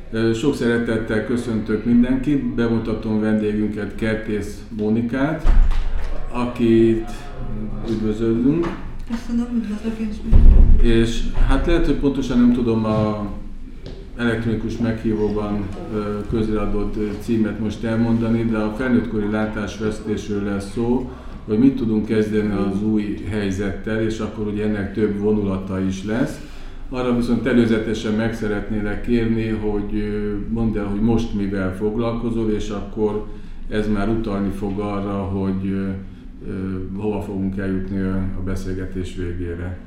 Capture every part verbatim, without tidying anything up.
Sok szeretettel köszöntök mindenkit, bemutatom vendégünket, Kertész Mónikát, akit üdvözöllünk. Köszönöm, üdvözlök én is. És hát lehet, hogy pontosan nem tudom a elektronikus meghívóban közreadott címet most elmondani, de a felnőttkori látásvesztésről lesz szó, hogy mit tudunk kezdeni az új helyzettel, és akkor ugye ennek több vonulata is lesz. Arra viszont előzetesen meg szeretnélek kérni, hogy mondd el, hogy most mivel foglalkozol, és akkor ez már utalni fog arra, hogy hova fogunk eljutni a beszélgetés végére.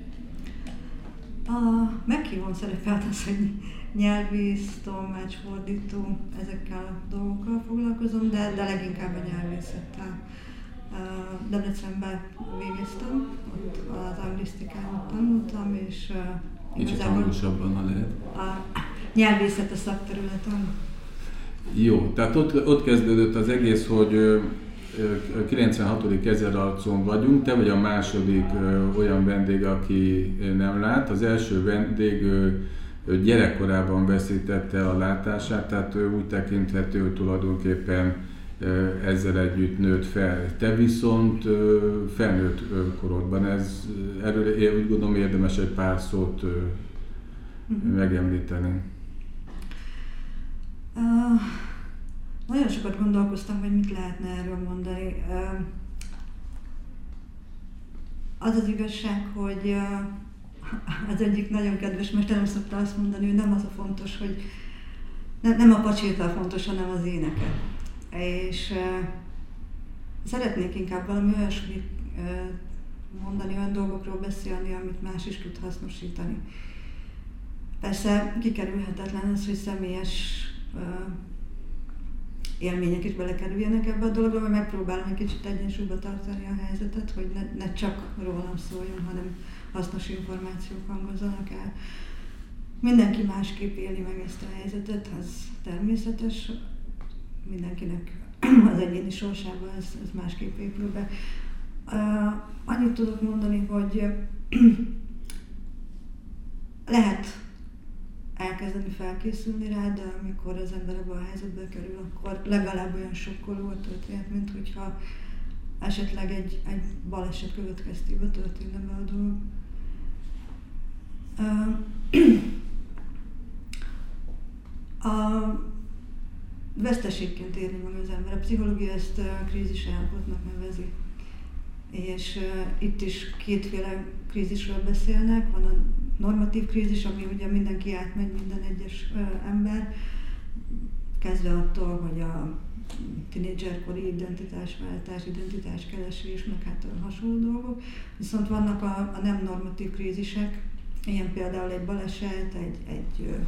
A meghívón szerepelt az, hogy nyelvész, tolmácsfordító, ezekkel a dolgokkal foglalkozom, de, de leginkább a nyelvészettel. Debrecenben végeztem, ott az anglisztikán tanultam, és kicsit hangosabban, ha lehet. A nyelvészet a szakterületen. Jó, tehát ott, ott kezdődött az egész, hogy kilencvenhatodik ezerarcon vagyunk, te vagy a második olyan vendég, aki nem lát. Az első vendég gyerekkorában veszítette a látását, tehát úgy tekinthető, hogy tulajdonképpen ezzel együtt nőtt fel. Te viszont felnőtt korodban, ez, erről úgy gondolom érdemes egy pár szót uh-huh. megemlíteni. Uh, nagyon sokat gondolkoztam, hogy mit lehetne erről mondani. Uh, az az igazság, hogy uh, az egyik nagyon kedves mesterem szokta azt mondani, hogy nem az a fontos, hogy ne, nem a pacséta fontos, hanem az éneke. És uh, szeretnék inkább valami olyasmit uh, mondani, olyan dolgokról beszélni, amit más is tud hasznosítani. Persze kikerülhetetlen az, hogy személyes uh, élmények is belekerüljenek ebbe a dologba, mert megpróbálom egy kicsit egyensúlyba tartani a helyzetet, hogy ne, ne csak rólam szóljon, hanem hasznos információk hangozzanak el. Mindenki másképp éli meg ezt a helyzetet, ez természetes. Mindenkinek az egyéni sorsában ez, ez másképp épül be. Uh, annyit tudok mondani, hogy uh, lehet elkezdeni felkészülni rá, de amikor az ember ebbe a helyzetbe kerül, akkor legalább olyan sokkoló a történet, mint hogyha esetleg egy, egy baleset következtében történne be a dolog. Uh, a veszteségként érni meg az ember. A pszichológia ezt uh, krízis állapotnak nevezi. És uh, itt is kétféle krízisről beszélnek. Van a normatív krízis, ami ugye mindenki átmegy, minden egyes uh, ember, kezdve attól, hogy a tinédzserkori identitásváltás, identitáskeresés, meg hát a hasonló dolgok. Viszont vannak a, a nem normatív krízisek, ilyen például egy baleset, egy, egy uh,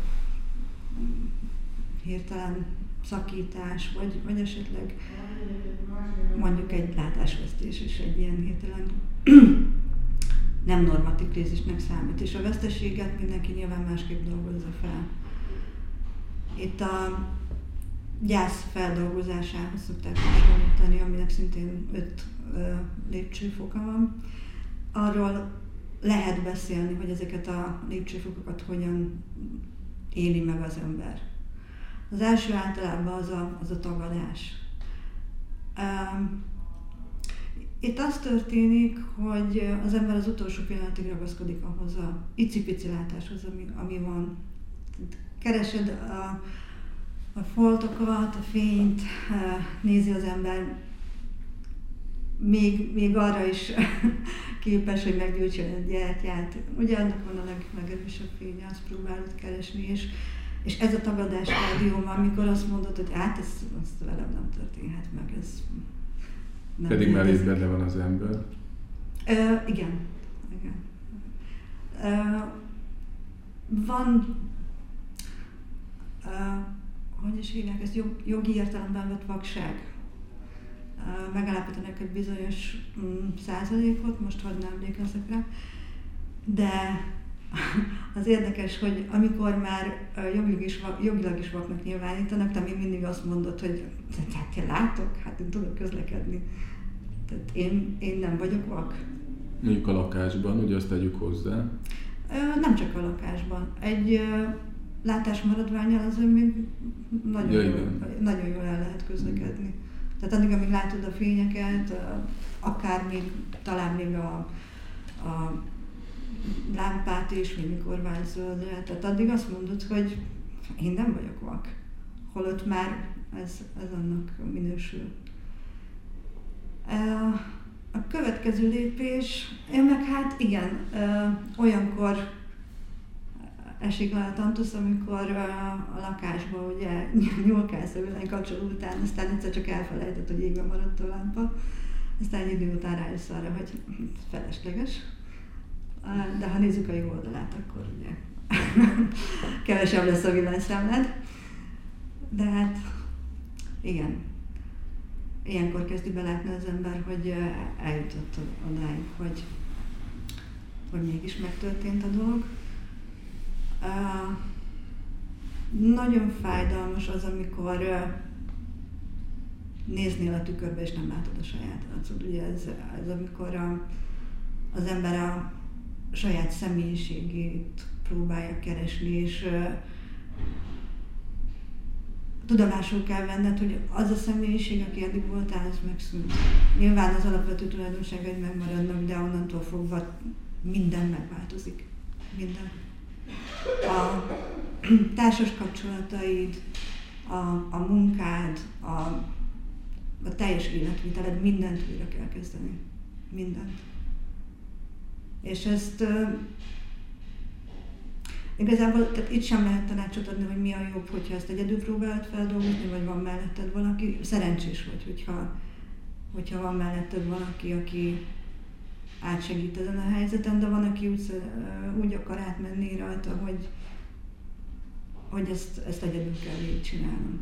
hirtelen szakítás, vagy, vagy esetleg mondjuk egy látásvesztés is egy ilyen hirtelen nem normatív krízisnek számít, és a veszteséget mindenki nyilván másképp dolgozza fel. Itt a gyász feldolgozásához szokták hasonlítani, aminek szintén öt ö, lépcsőfoka van. Arról lehet beszélni, hogy ezeket a lépcsőfokokat hogyan éli meg az ember. Az első általában az a, az a tagadás. Um, itt az történik, hogy az ember az utolsó pillanatig ragaszkodik ahhoz a icipici látáshoz, ami, ami van. Keresed a, a foltokat, a fényt, nézi az ember, még, még arra is képes, hogy meggyújtson egy gyertyát. Ugye annak van a leg, legerősebb fénye, azt próbálod keresni, és És ez a tagadás stádium, amikor azt mondod, hogy hát ez, ez velem nem történhet meg, ez nem pedig már itt benne van az ember. Ö, igen. igen. Ö, van, ö, hogy is hívják ezt, jog, jogi értelemben vett vakság. Ö, megállapítanak egy bizonyos mm, százalékot, most hadd ne emlékezzek rá, de az érdekes, hogy amikor már jogilag is, jogilag is vaknak nyilvánítanak, te még mindig azt mondod, hogy hát én látok, hát én tudok közlekedni. Tehát én, én nem vagyok vak. Mondjuk a lakásban, ugye azt tegyük hozzá. Nem csak a lakásban. Egy látásmaradvánnyal azért még nagyon, ja, jól, nagyon jól el lehet közlekedni. Tehát addig, amíg látod a fényeket, akár még, talán még a, a lámpát is, még mikor vált zöldre, tehát addig azt mondod, hogy én nem vagyok vak. Holott már ez, ez annak minősül. A következő lépés, én meg hát igen, olyankor esik le a tantusz, amikor a lakásban ugye nyúlkálsz a villanykapcsoló után, aztán egyszer csak elfelejtett, hogy égve maradt a lámpa. Aztán egy idő után rájössz arra, hogy felesleges. De ha nézzük a jó oldalát, akkor ugye kevesebb lesz a villanyszámlád. De hát igen, ilyenkor kezdi belátni az ember, hogy eljutott odáig, hogy, hogy mégis megtörtént a dolog. Uh, nagyon fájdalmas az, amikor uh, néznél a tükörbe és nem látod a saját arcod. Ugye ez, ez amikor a, az ember a saját személyiségét próbálja keresni, és uh, tudomásul kell venned, hogy az a személyiség, aki eddig voltál, az megszűnt. Nyilván az alapvető tulajdonságaid megmaradnak, de onnantól fogva minden megváltozik. Minden. A társas kapcsolataid, a, a munkád, a, a teljes életviteled, mindent újra kell kezdeni. Mindent. És ezt uh, igazából tehát itt sem lehet tanácsot adni, hogy mi a jobb, hogyha ezt egyedül próbálod feldolgozni, vagy van melletted valaki. Szerencsés vagy, hogyha, hogyha van melletted valaki, aki átsegít ezen a helyzeten, de van, aki úgy, úgy akar átmenni rajta, hogy, hogy ezt, ezt egyedül kell végigcsinálnom.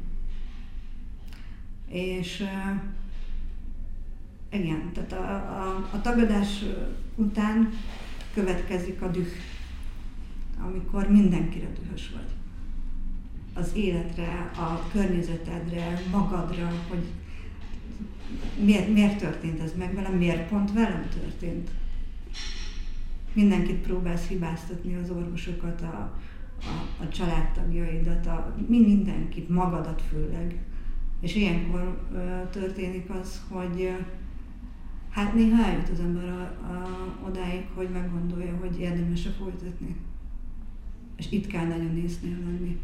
És uh, igen, tehát a, a, a tagadás után következik a düh, amikor mindenkire dühös vagy. Az életre, a környezetedre, magadra, hogy miért, miért történt ez meg velem, miért pont velem történt. Mindenkit próbálsz hibáztatni, az orvosokat, a, a, a családtagjaidat, a, mindenkit, magadat főleg. És ilyenkor uh, történik az, hogy uh, hát néha eljut az ember a, a, odáig, hogy meggondolja, hogy érdemes-e folytatni. És itt kell nagyon észnél lenni.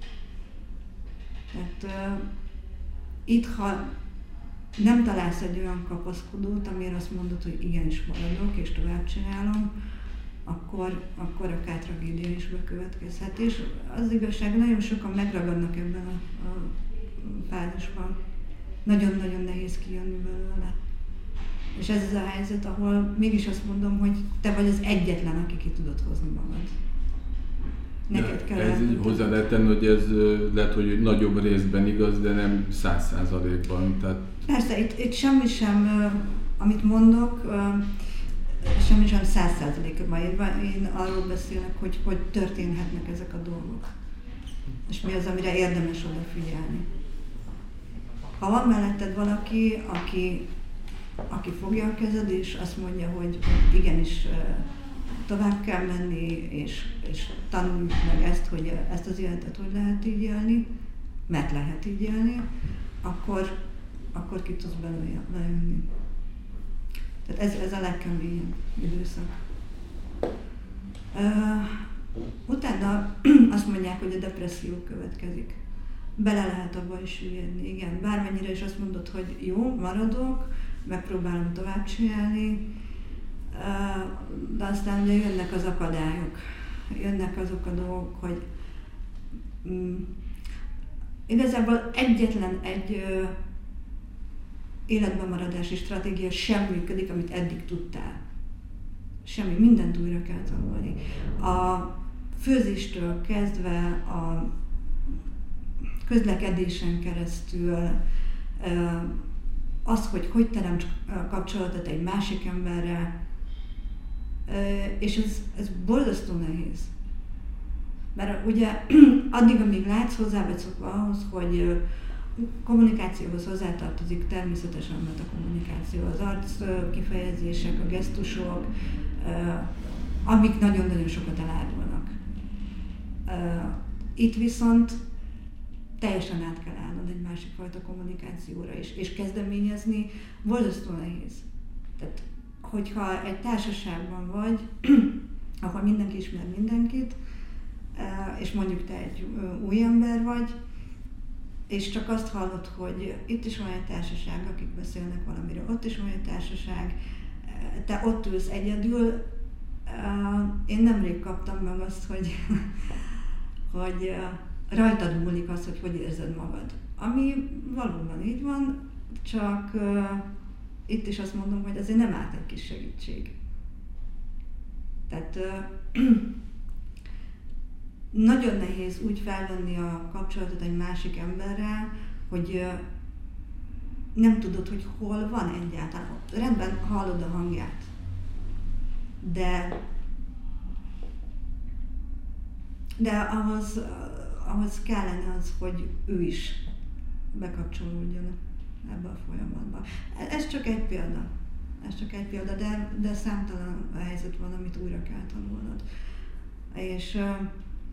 Tehát uh, itt, ha nem találsz egy olyan kapaszkodót, amire azt mondod, hogy igenis maradok és tovább csinálom, akkor, akkor akár tragédia is bekövetkezhet. És az igazság, nagyon sokan megragadnak ebben a, a fázisban. Nagyon-nagyon nehéz kijönni belőle. És ez az a helyzet, ahol mégis azt mondom, hogy te vagy az egyetlen, aki ki tudod hozni magad. Neked kell ez így hozzá lehet tenni, hogy ez lehet, hogy nagyobb részben igaz, de nem száz százalékban. Tehát... Persze, itt, itt semmi sem, amit mondok, semmi sem száz százalékban írva. Én arról beszélek, hogy hogy történhetnek ezek a dolgok. És mi az, amire érdemes odafigyelni. Ha van melletted valaki, aki, aki fogja a kezed, és azt mondja, hogy igenis tovább kell menni, és, és tanuljuk meg ezt, hogy ezt az életet hogy lehet így élni, mert lehet így élni, akkor, akkor ki tudsz belőle lejönni. Tehát ez, ez a legkeményebb időszak. Uh, utána azt mondják, hogy a depresszió következik. Bele lehet abba is süllyedni, igen. Bármennyire is azt mondod, hogy jó, maradok, megpróbálom tovább csinálni, de aztán ugye jönnek az akadályok, jönnek azok a dolgok, hogy mm, igazából egyetlen egy ö, életben maradási stratégia sem működik, amit eddig tudtál. Semmi, mindent újra kell tanulni. A főzéstől kezdve a közlekedésen keresztül, ö, az, hogy hogy teremts kapcsolatot egy másik emberrel, és ez, ez borzasztó nehéz. Mert ugye addig, amíg látsz, hozzá vagy szokva ahhoz, hogy kommunikációhoz hozzátartozik természetesen mert a kommunikáció, az arc kifejezések, a gesztusok, amik nagyon-nagyon sokat elárulnak. Itt viszont teljesen át kell állnod egy másik fajta kommunikációra is, és kezdeményezni borzasztó nehéz. Tehát, hogyha egy társaságban vagy, ahol mindenki ismer mindenkit, és mondjuk te egy új ember vagy, és csak azt hallod, hogy itt is van egy társaság, akik beszélnek valamiről, ott is van egy társaság, te ott ülsz egyedül. Én nemrég kaptam meg azt, hogy, hogy rajtad múlik az, hogy hogy érzed magad. Ami valóban így van, csak itt is azt mondom, hogy azért nem állt egy kis segítség. Tehát nagyon nehéz úgy felvenni a kapcsolatot egy másik emberrel, hogy nem tudod, hogy hol van egyáltalán. Rendben hallod a hangját, de, de ahhoz, ahhoz kellene az, hogy ő is bekapcsolódjon ebbe a folyamatba. Ez csak egy példa. Ez csak egy példa, de, de számtalan helyzet van, amit újra kell tanulnod. És uh,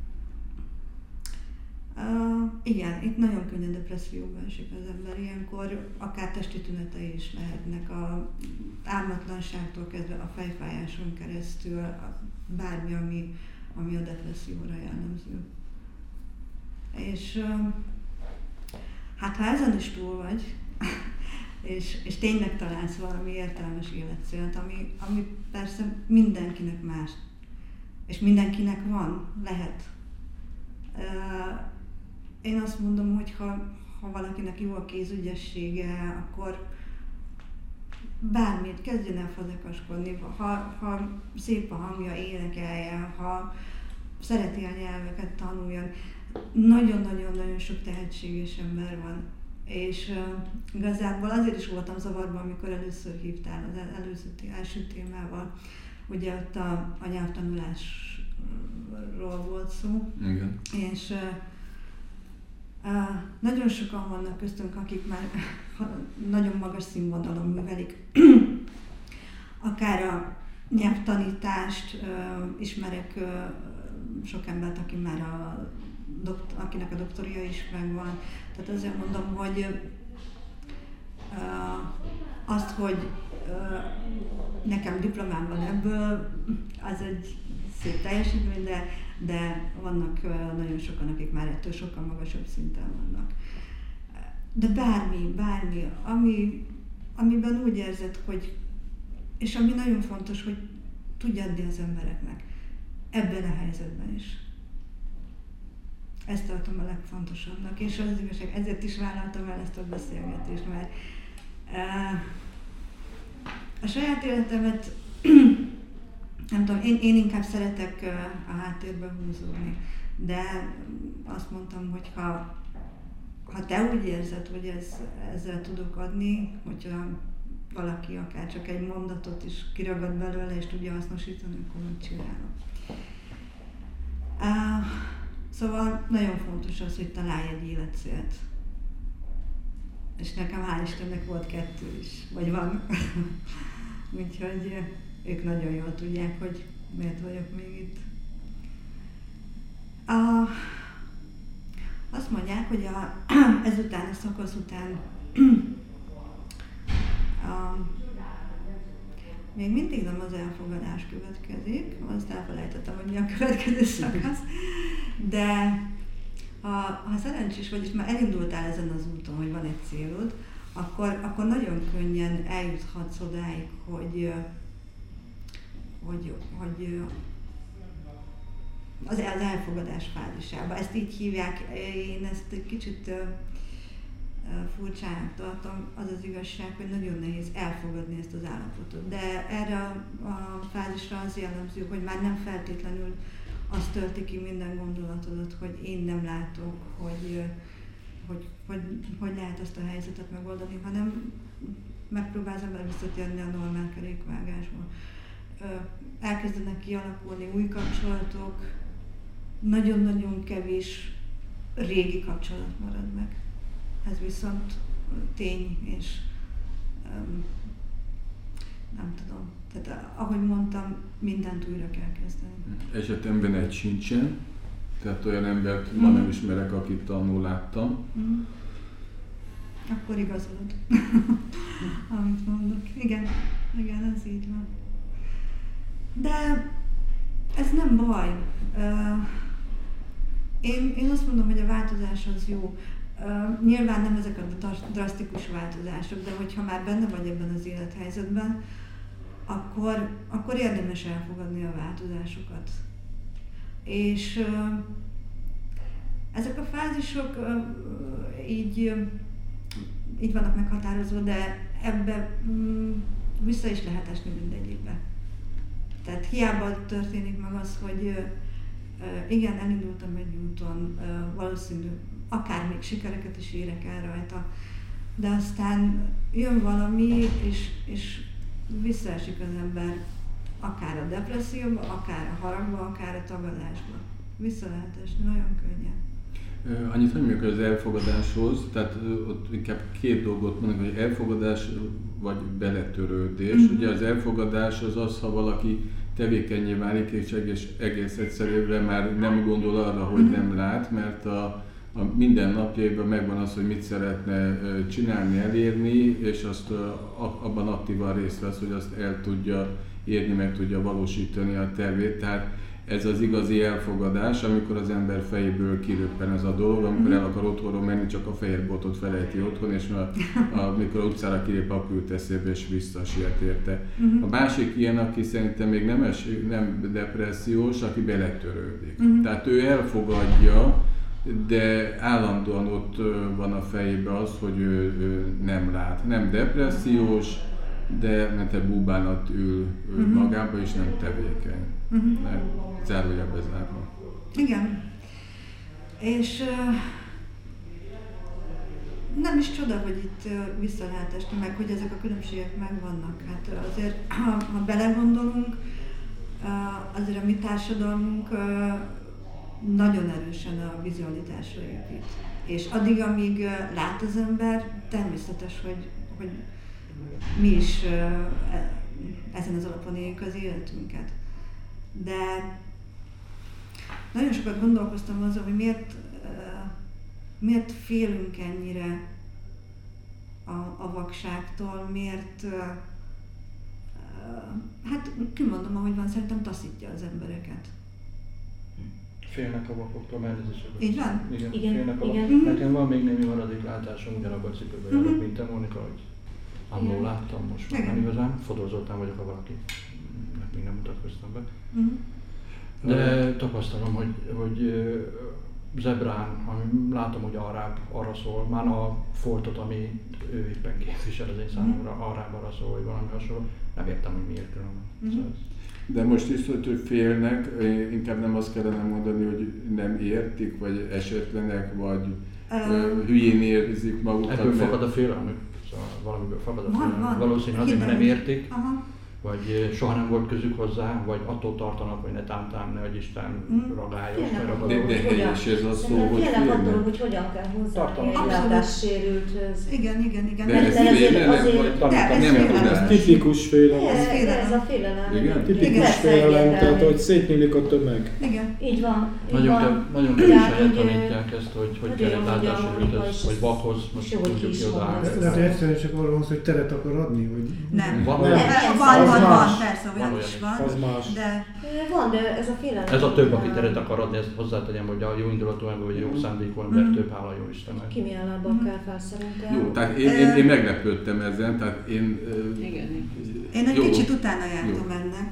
uh, igen, itt nagyon könnyen depresszióba esik az ember. Ilyenkor akár testi tünetei is lehetnek, a álmatlanságtól kezdve a fejfájáson keresztül, a, bármi, ami, ami a depresszióra jellemző. És uh, hát ha ezen is túl vagy, és, és tényleg találsz valami értelmes életcélt, ami, ami persze mindenkinek más, és mindenkinek van, lehet. Én azt mondom, hogy ha, ha valakinek jó a kézügyessége, akkor bármit kezdjen el fazekaskodni, ha, ha szép a hangja, énekeljen, ha szereti a nyelveket, tanuljon. Nagyon-nagyon-nagyon sok tehetséges ember van. És uh, igazából azért is voltam zavarban, amikor először hívtál az előző első témával, ugye ott a, a nyelvtanulásról volt szó. Igen. És uh, uh, nagyon sokan vannak köztünk, akik már nagyon magas színvonalon művelik. Akár a nyelvtanítást, uh, ismerek uh, sok embert, aki már a Dokt, akinek a doktoria is megvan. Tehát azért mondom, hogy uh, azt, hogy uh, nekem diplomám van ebből, az egy szép teljesítmény, de, de vannak uh, nagyon sokan, akik már ettől sokkal magasabb szinten vannak. De bármi, bármi, ami, amiben úgy érzed, hogy, és ami nagyon fontos, hogy tudj adni az embereknek, ebben a helyzetben is. Ezt tartom a legfontosabbnak, és az igazság, ezért is vállaltam el ezt a beszélgetést, mert uh, a saját életemet, nem tudom, én, én inkább szeretek uh, a háttérbe húzódni, de azt mondtam, hogy ha, ha te úgy érzed, hogy ez, ezzel tudok adni, hogyha valaki akár csak egy mondatot is kiragad belőle, és tudja hasznosítani, akkor megcsinálom. Uh, Szóval nagyon fontos az, hogy találj egy életcélt. És nekem hál' Istennek volt kettő is, vagy van. Úgyhogy ők nagyon jól tudják, hogy miért vagyok még itt. A, azt mondják, hogy a, ezután a szakasz után a, még mindig nem az elfogadás következik, azt elfelejtettem, hogy mi a következő szakasz, de ha, ha szerencsés vagy, és már elindultál ezen az úton, hogy van egy célod, akkor, akkor nagyon könnyen eljuthatsz odáig, hogy, hogy, hogy az, az elfogadás fázisába. Ezt így hívják, én ezt egy kicsit furcsának tartom, az az igazság, hogy nagyon nehéz elfogadni ezt az állapotot. De erre a fázisra az jellemző, hogy már nem feltétlenül az tölti ki minden gondolatodat, hogy én nem látok, hogy, hogy, hogy, hogy lehet ezt a helyzetet megoldani, hanem megpróbálsz ember visszatérni a normál kerékvágásba. Elkezdenek kialakulni új kapcsolatok, nagyon-nagyon kevés régi kapcsolat marad meg. Ez viszont tény, és um, nem tudom. Tehát ahogy mondtam, mindent újra kell kezdeni. Esetemben egy sincsen, Tehát olyan embert mm. ma nem ismerek, akit annól láttam. Mm. Akkor igazolod, amit mondok. Igen, igen, ez így van. De ez nem baj. Én, én azt mondom, hogy a változás az jó. Uh, nyilván nem ezek a drasztikus változások, de hogyha már benne vagy ebben az élethelyzetben, akkor, akkor érdemes elfogadni a változásokat. És uh, ezek a fázisok uh, így, uh, így vannak meghatározva, de ebbe um, vissza is lehet esni mindegyikbe. Tehát hiába történik meg az, hogy uh, uh, igen, elindultam egy úton, uh, valószínű, akár még sikereket is érek el rajta, de aztán jön valami, és, és visszaesik az ember akár a depresszióba, akár a haragba, akár a tagadásba. Vissza lehet esni, nagyon könnyen. Annyit mondjuk az elfogadáshoz, tehát ott inkább két dolgot mondok, hogy elfogadás vagy beletörődés. Mm-hmm. Ugye az elfogadás az az, ha valaki tevékennyé válik, és egész, egész egyszerűen már nem gondol arra, hogy mm-hmm. nem lát, mert a A mindennapjaiban megvan az, hogy mit szeretne csinálni, elérni, és azt abban aktívan részt vesz, hogy azt el tudja érni, meg tudja valósítani a tervét. Tehát ez az igazi elfogadás, amikor az ember fejéből kiröppen ez a dolog, amikor el akar otthonról menni, csak a fehér botot felejti otthon, és amikor utcára kilép, akkor jut eszébe, és visszasiet érte. A másik ilyen, aki szerintem még nem, es, nem depressziós, aki beletörődik. Tehát ő elfogadja, de állandóan ott van a fejében az, hogy ő, ő nem lát. Nem depressziós, de mert egy búbánat ül uh-huh. magába, és nem tevékeny. Uh-huh. Mert zárója bezárva. Igen. És uh, nem is csoda, hogy itt uh, vissza lehet esni, meg hogy ezek a különbségek megvannak. Hát azért, ha, ha belegondolunk, uh, azért a mi társadalmunk uh, nagyon erősen a vizualitásra épít. És addig, amíg lát az ember, természetes, hogy, hogy mi is ezen az alapon éljük az életünket. De nagyon sokat gondolkoztam azon, hogy miért, miért félünk ennyire a, a vakságtól, miért, hát kimondom, ahogy van, szerintem taszítja az embereket. Félnek a vakoktól, mert ez is a... Így van? Igen, igen, félnek a igen. vakok. Nekem van még némi maradék látásom, ugyanabban a cipőben járok, uh-huh. mint te, Mónika, hogy annól láttam, most már nem igazán. Fodorozottan vagyok, ha valaki, még nem mutatkoztam be. Uh-huh. De tapasztalom, hogy, hogy Zebrán, ami látom, hogy arrább arra szól, már a foltot, ami ő éppen képvisel az én számomra, arrább arra szól, hogy valami hasonló. Nem értem, hogy miért különben. Uh-huh. Szóval de most is, hogy félnek, inkább nem azt kellene mondani, hogy nem értik, vagy esetlenek, vagy um, hülyén érzik magukat. Ebből fakad a félelmük, szóval valamiből fakad a félelmük. Valószínűleg azért, mert nem értik, aha. vagy soha nem volt közük hozzá, vagy attól tartanak, hogy ne támtám, ne, hogy Isten mm. ragályos, vagy ragadó. De helyes ez a szó, hogy félnek attól, hogy hogyan kell hozzáállni egy látássérülthöz. Igen, igen, igen. De ez félelem, vagy nem tudás? Tipikus félelem. Ez a félelem. Igen? Tipikus félelem, tehát hogy szétnyílik a tömeg. Igen. Így van. Nagyon kevés helyen tanítják ezt, hogy kell egy látássérülthöz, vagy vakhoz, most tudjuk ki odaállni. Tehát egyszerűen csak arról van, hogy teret akar adni, hogy... Nem. Van, van, van, persze, olyan is van, az más. De... Van, de ez a félelem. Ez a több, aki teret akar adni, ezt hozzátegyem, hogy a jó indulatú ember, vagy a jó szándékú ember mm. több, hála jó Istennek. Ki milyen lábbal kell fel szerintem. Jó, tehát én, én, én meglepődtem ezen, tehát én... Igen. Én egy jó. kicsit utána jártam jó. ennek.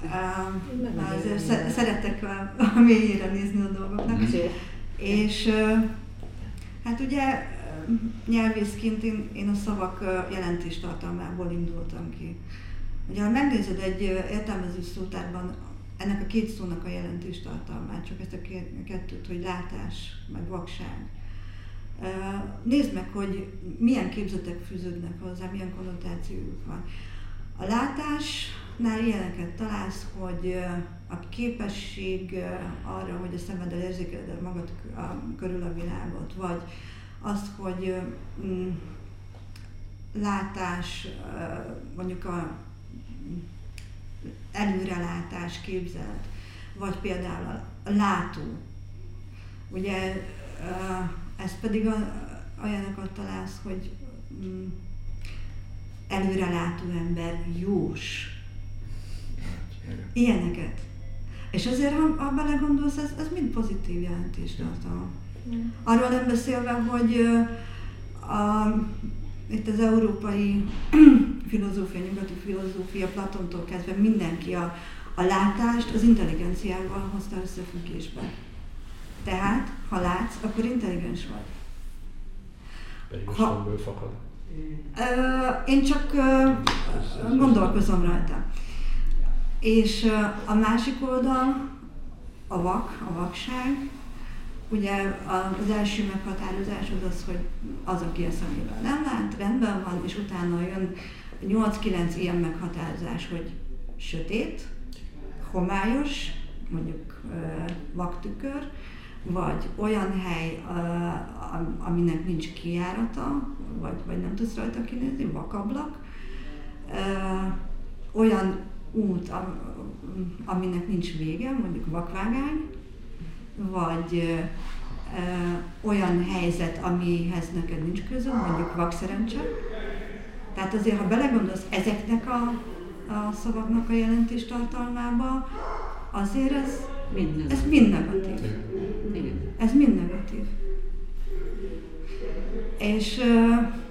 Uh, azért szeretek a, a mélyére nézni a dolgoknak. Mm. És uh, hát ugye nyelvészként én, én a szavak jelentéstartalmából indultam ki. Ugye, ha megnézed egy értelmező szótárban ennek a két szónak a jelentéstartalmát, csak ezt a kettőt, hogy látás, meg vakság. Nézd meg, hogy milyen képzetek fűződnek hozzá, milyen konnotációjuk van. A látásnál ilyeneket találsz, hogy a képesség arra, hogy a szemeddel érzékeled magad körül a világot, vagy azt, hogy mm, látás, mondjuk a előrelátás, képzelet, vagy például a látó, Ugye ez pedig olyanokat találsz, hogy előrelátó ember, jós. Ilyeneket. És azért, ha, ha belegondolsz, ez, ez mind pozitív jelentést tartalom. Arról nem beszélve, hogy a, itt az európai filozófia, nyugati filozófia, Platontól kezdve mindenki a, a látást az intelligenciával hozta összefüggésbe. Tehát, ha látsz, akkor intelligens vagy. Pedig a szemből fakad. Ö, én csak ö, gondolkozom rajta. És ö, a másik oldal, a vak, a vakság. Ugye az első meghatározás az az, hogy az, aki a szemével nem lát, rendben van, és utána jön nyolc-kilenc ilyen meghatározás, hogy sötét, homályos, mondjuk vaktükör, vagy olyan hely, aminek nincs kijárata, vagy, vagy nem tudsz rajta kinézni, vakablak, olyan út, aminek nincs vége, mondjuk vakvágány, vagy ö, olyan helyzet, amihez neked nincs közöd, mondjuk vakszerencse. Tehát azért, ha belegondolsz ezeknek a, a szavaknak a jelentés tartalmába, azért ez mind, ez mind negatív. Igen. Ez mind negatív. És ö,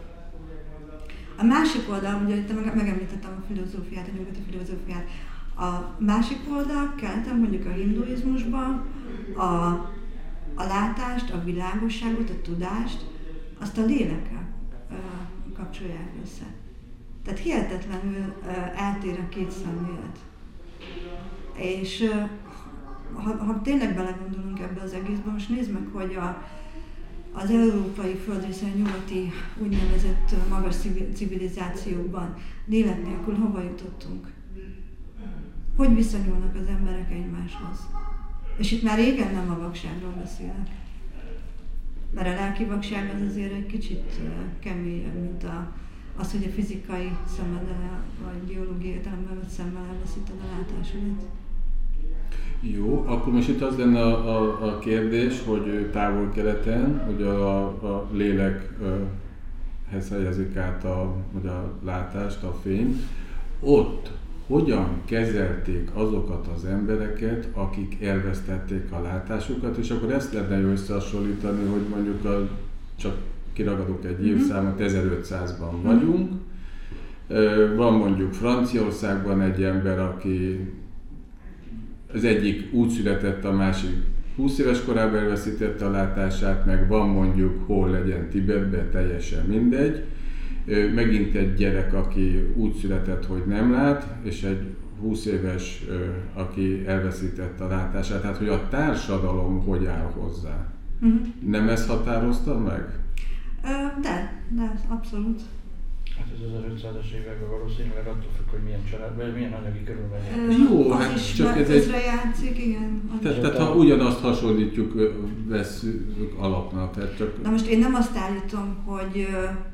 a másik oldal, ugye itt megemlítettem a filozófiát, a nyugati filozófiát, a másik oldal, keleten, mondjuk a hinduizmusban, a, a látást, a világosságot, a tudást, azt a lélekkel uh, kapcsolják össze. Tehát hihetetlenül uh, eltér a két szemlélet. És uh, ha, ha tényleg belegondolunk ebbe az egészbe, most nézd meg, hogy a, az európai földrészen nyugati úgynevezett uh, magas civilizációkban lélek nélkül hova jutottunk? Hogy viszonyulnak az emberek egymáshoz? És itt már régen nem a vakságról beszélek. Mert a lelki vakság az azért egy kicsit keményebb, mint a, az, hogy a fizikai szemeddel, vagy biológiai értelemben vett szemmel elveszíted a látásodat. Jó, akkor most itt az lenne a, a, a kérdés, hogy távol-keleten, hogy a, a lélekhez helyezik át a, vagy a látást, a fényt. Ott hogyan kezelték azokat az embereket, akik elvesztették a látásukat, és akkor ezt lehetne jó összehasonlítani, hogy mondjuk a, csak kiragadok egy évszámot, ezerötszázban vagyunk. Van mondjuk Franciaországban egy ember, aki az egyik úgy született, a másik húsz éves korában elveszítette a látását, meg van mondjuk hol legyen Tibetben, teljesen mindegy. Megint egy gyerek, aki úgy született, hogy nem lát, és egy húsz éves, aki elveszítette a látását. Tehát, hogy a társadalom hogy áll hozzá. Uh-huh. Nem ezt határozta meg? De, de, abszolút. Hát ez az ezerötszázas években valószínűleg attól függ, hogy milyen családban, milyen anyagi körülmények. Jó, az hát is csak ez egy... játszik, igen. Tehát, tehát ha ugyanazt hasonlítjuk, veszünk alapnak, tehát csak... Na most én nem azt állítom, hogy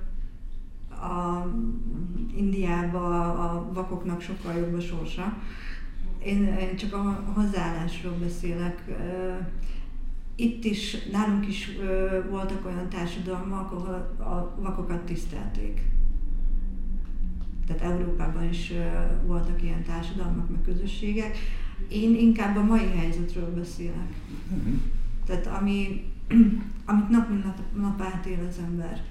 a Indiában a vakoknak sokkal jobb a sorsa. Én, én csak a hozzáállásról beszélek. Itt is, nálunk is voltak olyan társadalmak, ahol a vakokat tisztelték. Tehát Európában is voltak ilyen társadalmak, meg közösségek. Én inkább a mai helyzetről beszélek. Mm-hmm. Tehát ami, amit nap mint nap, nap átél az ember.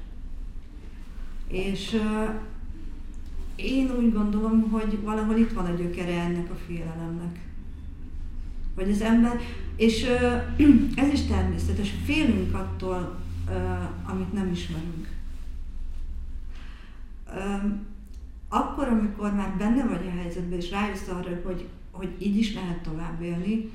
És uh, én úgy gondolom, hogy valahol itt van a gyökere ennek a félelemnek. Hogy az ember, és uh, ez is természetes, félünk attól, uh, amit nem ismerünk. Uh, akkor, amikor már benne vagy a helyzetben, és rájössz arra, hogy, hogy így is lehet tovább élni,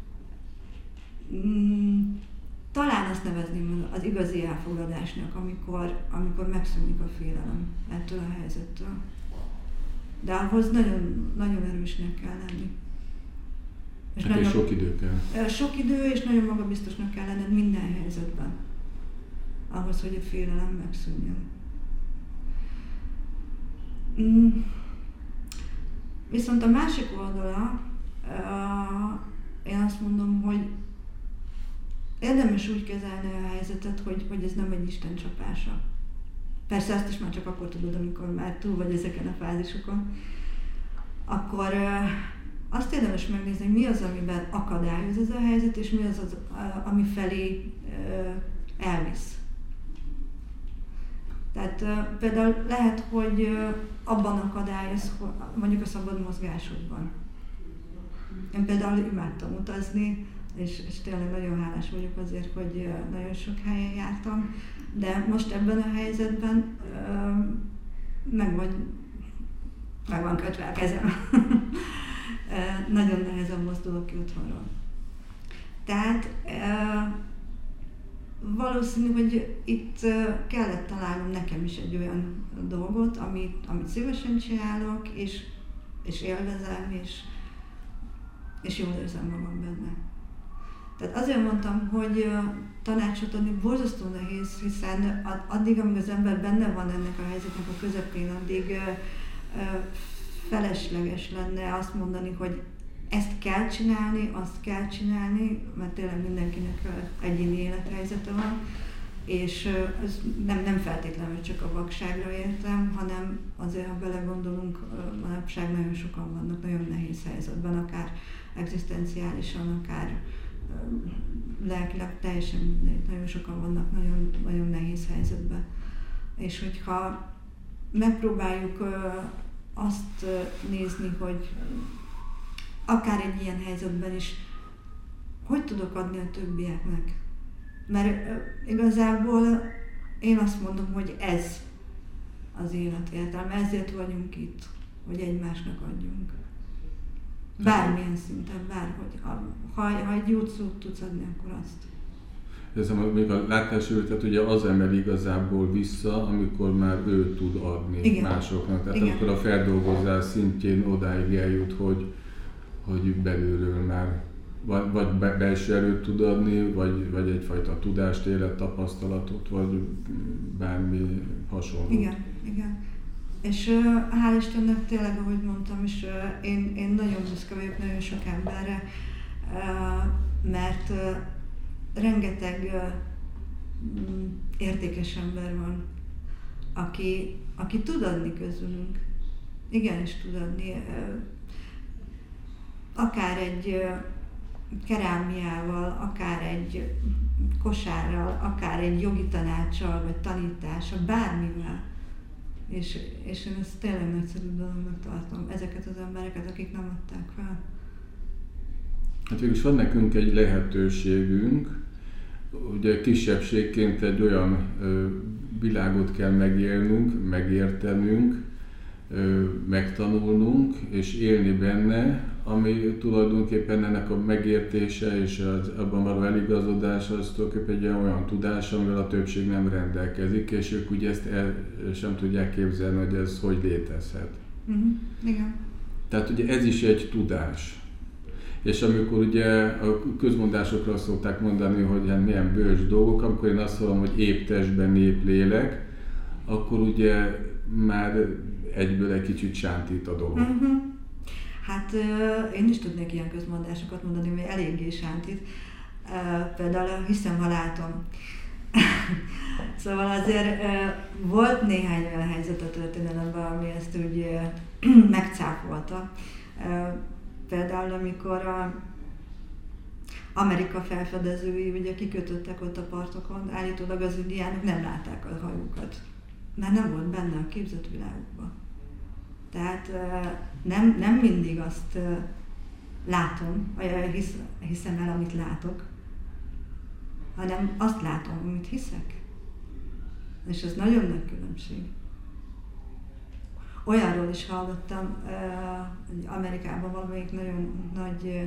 mm, talán azt nevezném az igazi elfogadásnak, amikor, amikor megszűnik a félelem ettől a helyzettől. De ahhoz nagyon, nagyon erősnek kell lenni. És hát nagyon, sok idő kell. Sok idő, és nagyon magabiztosnak kell lenned minden helyzetben. Ahhoz, hogy a félelem megszűnjön. Mm. Viszont a másik oldala, uh, én azt mondom, hogy érdemes úgy kezelni a helyzetet, hogy, hogy ez nem egy Isten csapása. Persze azt is már csak akkor tudod, amikor már túl vagy ezeken a fázisokon. Akkor azt érdemes megnézni, hogy mi az, amiben akadályoz ez a helyzet, és mi az, az ami felé elvisz. Tehát például lehet, hogy abban akadályoz, mondjuk a szabad mozgásokban. Én például imádtam utazni, és, és tényleg nagyon hálás vagyok azért, hogy nagyon sok helyen jártam, de most ebben a helyzetben meg, vagy, meg van kötve a kezem. Nagyon nehezen mozdulok ki otthonról. Tehát valószínű, hogy itt kellett találnom nekem is egy olyan dolgot, amit, amit szívesen csinálok, és, és élvezem, és, és jól érzem magam benne. Tehát azért mondtam, hogy tanácsot adni borzasztó nehéz, hiszen addig, amíg az ember benne van ennek a helyzetnek a közepén, addig felesleges lenne azt mondani, hogy ezt kell csinálni, azt kell csinálni, mert tényleg mindenkinek egyéni élethelyzete van, és ez nem, nem feltétlenül csak a vakságra értem, hanem azért, ha belegondolunk, manapság nagyon sokan vannak nagyon nehéz helyzetben, akár egzisztenciálisan, akár lelkileg, teljesen mindegy, nagyon sokan vannak nagyon, nagyon nehéz helyzetben. És hogyha megpróbáljuk azt nézni, hogy akár egy ilyen helyzetben is, hogy tudok adni a többieknek. Mert igazából én azt mondom, hogy ez az élet értelme, ezért vagyunk itt, hogy egymásnak adjunk. Bármilyen szinten, bárhogy. Ha, ha egy jó szót tudsz adni, akkor azt. Ez a, még a látássérültet ugye az emel igazából vissza, amikor már ő tud adni igen. másoknak. Tehát igen. amikor a feldolgozás szintjén odáig eljut, hogy, hogy belülről már vagy, vagy belső erőt tud adni, vagy, vagy egyfajta tudást, élettapasztalatot, vagy bármi hasonló. Igen, igen. És uh, hál' Istennek tényleg, ahogy mondtam is, uh, én, én nagyon büszke vagyok nagyon sok emberre, uh, mert uh, rengeteg uh, értékes ember van, aki, aki tud adni közülünk. Igenis tud adni. Uh, akár egy uh, kerámiával, akár egy kosárral, akár egy jogi tanácssal, vagy tanítással, bármivel. És, és én ezt tényleg nagyszerű dolognak tartom, ezeket az embereket, akik nem adták fel. Hát végülis van nekünk egy lehetőségünk, ugye kisebbségként egy olyan ö, világot kell megélnünk, megértenünk, ö, megtanulnunk és élni benne, ami tulajdonképpen ennek a megértése és az, abban való eligazodás az tulajdonképpen egy olyan tudás, amivel a többség nem rendelkezik, és ők ugye ezt el sem tudják képzelni, hogy ez hogy létezhet. Uh-huh. Igen. Tehát ugye ez is egy tudás. És amikor ugye a közmondásokra szokták mondani, hogy hát milyen bölcs dolgok, amikor én azt mondom, hogy épp testben, épp lélek, akkor ugye már egyből egy kicsit sántít a dolog. Uh-huh. Hát uh, én is tudnék ilyen közmondásokat mondani, ami eléggé sántít. Uh, például hiszem, ha látom. Szóval azért uh, volt néhány olyan helyzet a történelemben, ami ezt úgy uh, megcáfolta. Uh, például amikor a Amerika felfedezői ugye kikötöttek ott a partokon, állítólag az indiánok nem látták a hajókat, mert nem volt benne a képzett világukban. Tehát nem, nem mindig azt látom, vagy hisz, hiszem el, amit látok, hanem azt látom, amit hiszek. És ez nagyon nagy különbség. Olyanról is hallottam, hogy Amerikában valamelyik nagyon nagy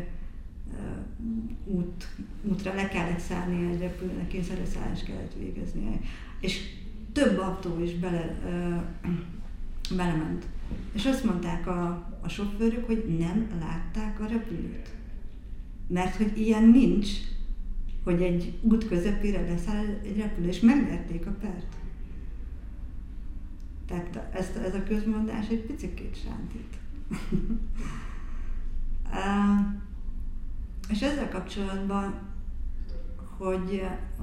út, útra le kellett szállni egy repülőnek, kényszerleszállást kellett végeznie. És több autó is bele, belement. És azt mondták a, a sofőrök, hogy nem látták a repülőt. Mert hogy ilyen nincs, hogy egy út közepére leszáll egy repülő, és megnyerték a pert. Tehát ezt, ez a közmondás egy picikét sántít. uh, és ezzel kapcsolatban, hogy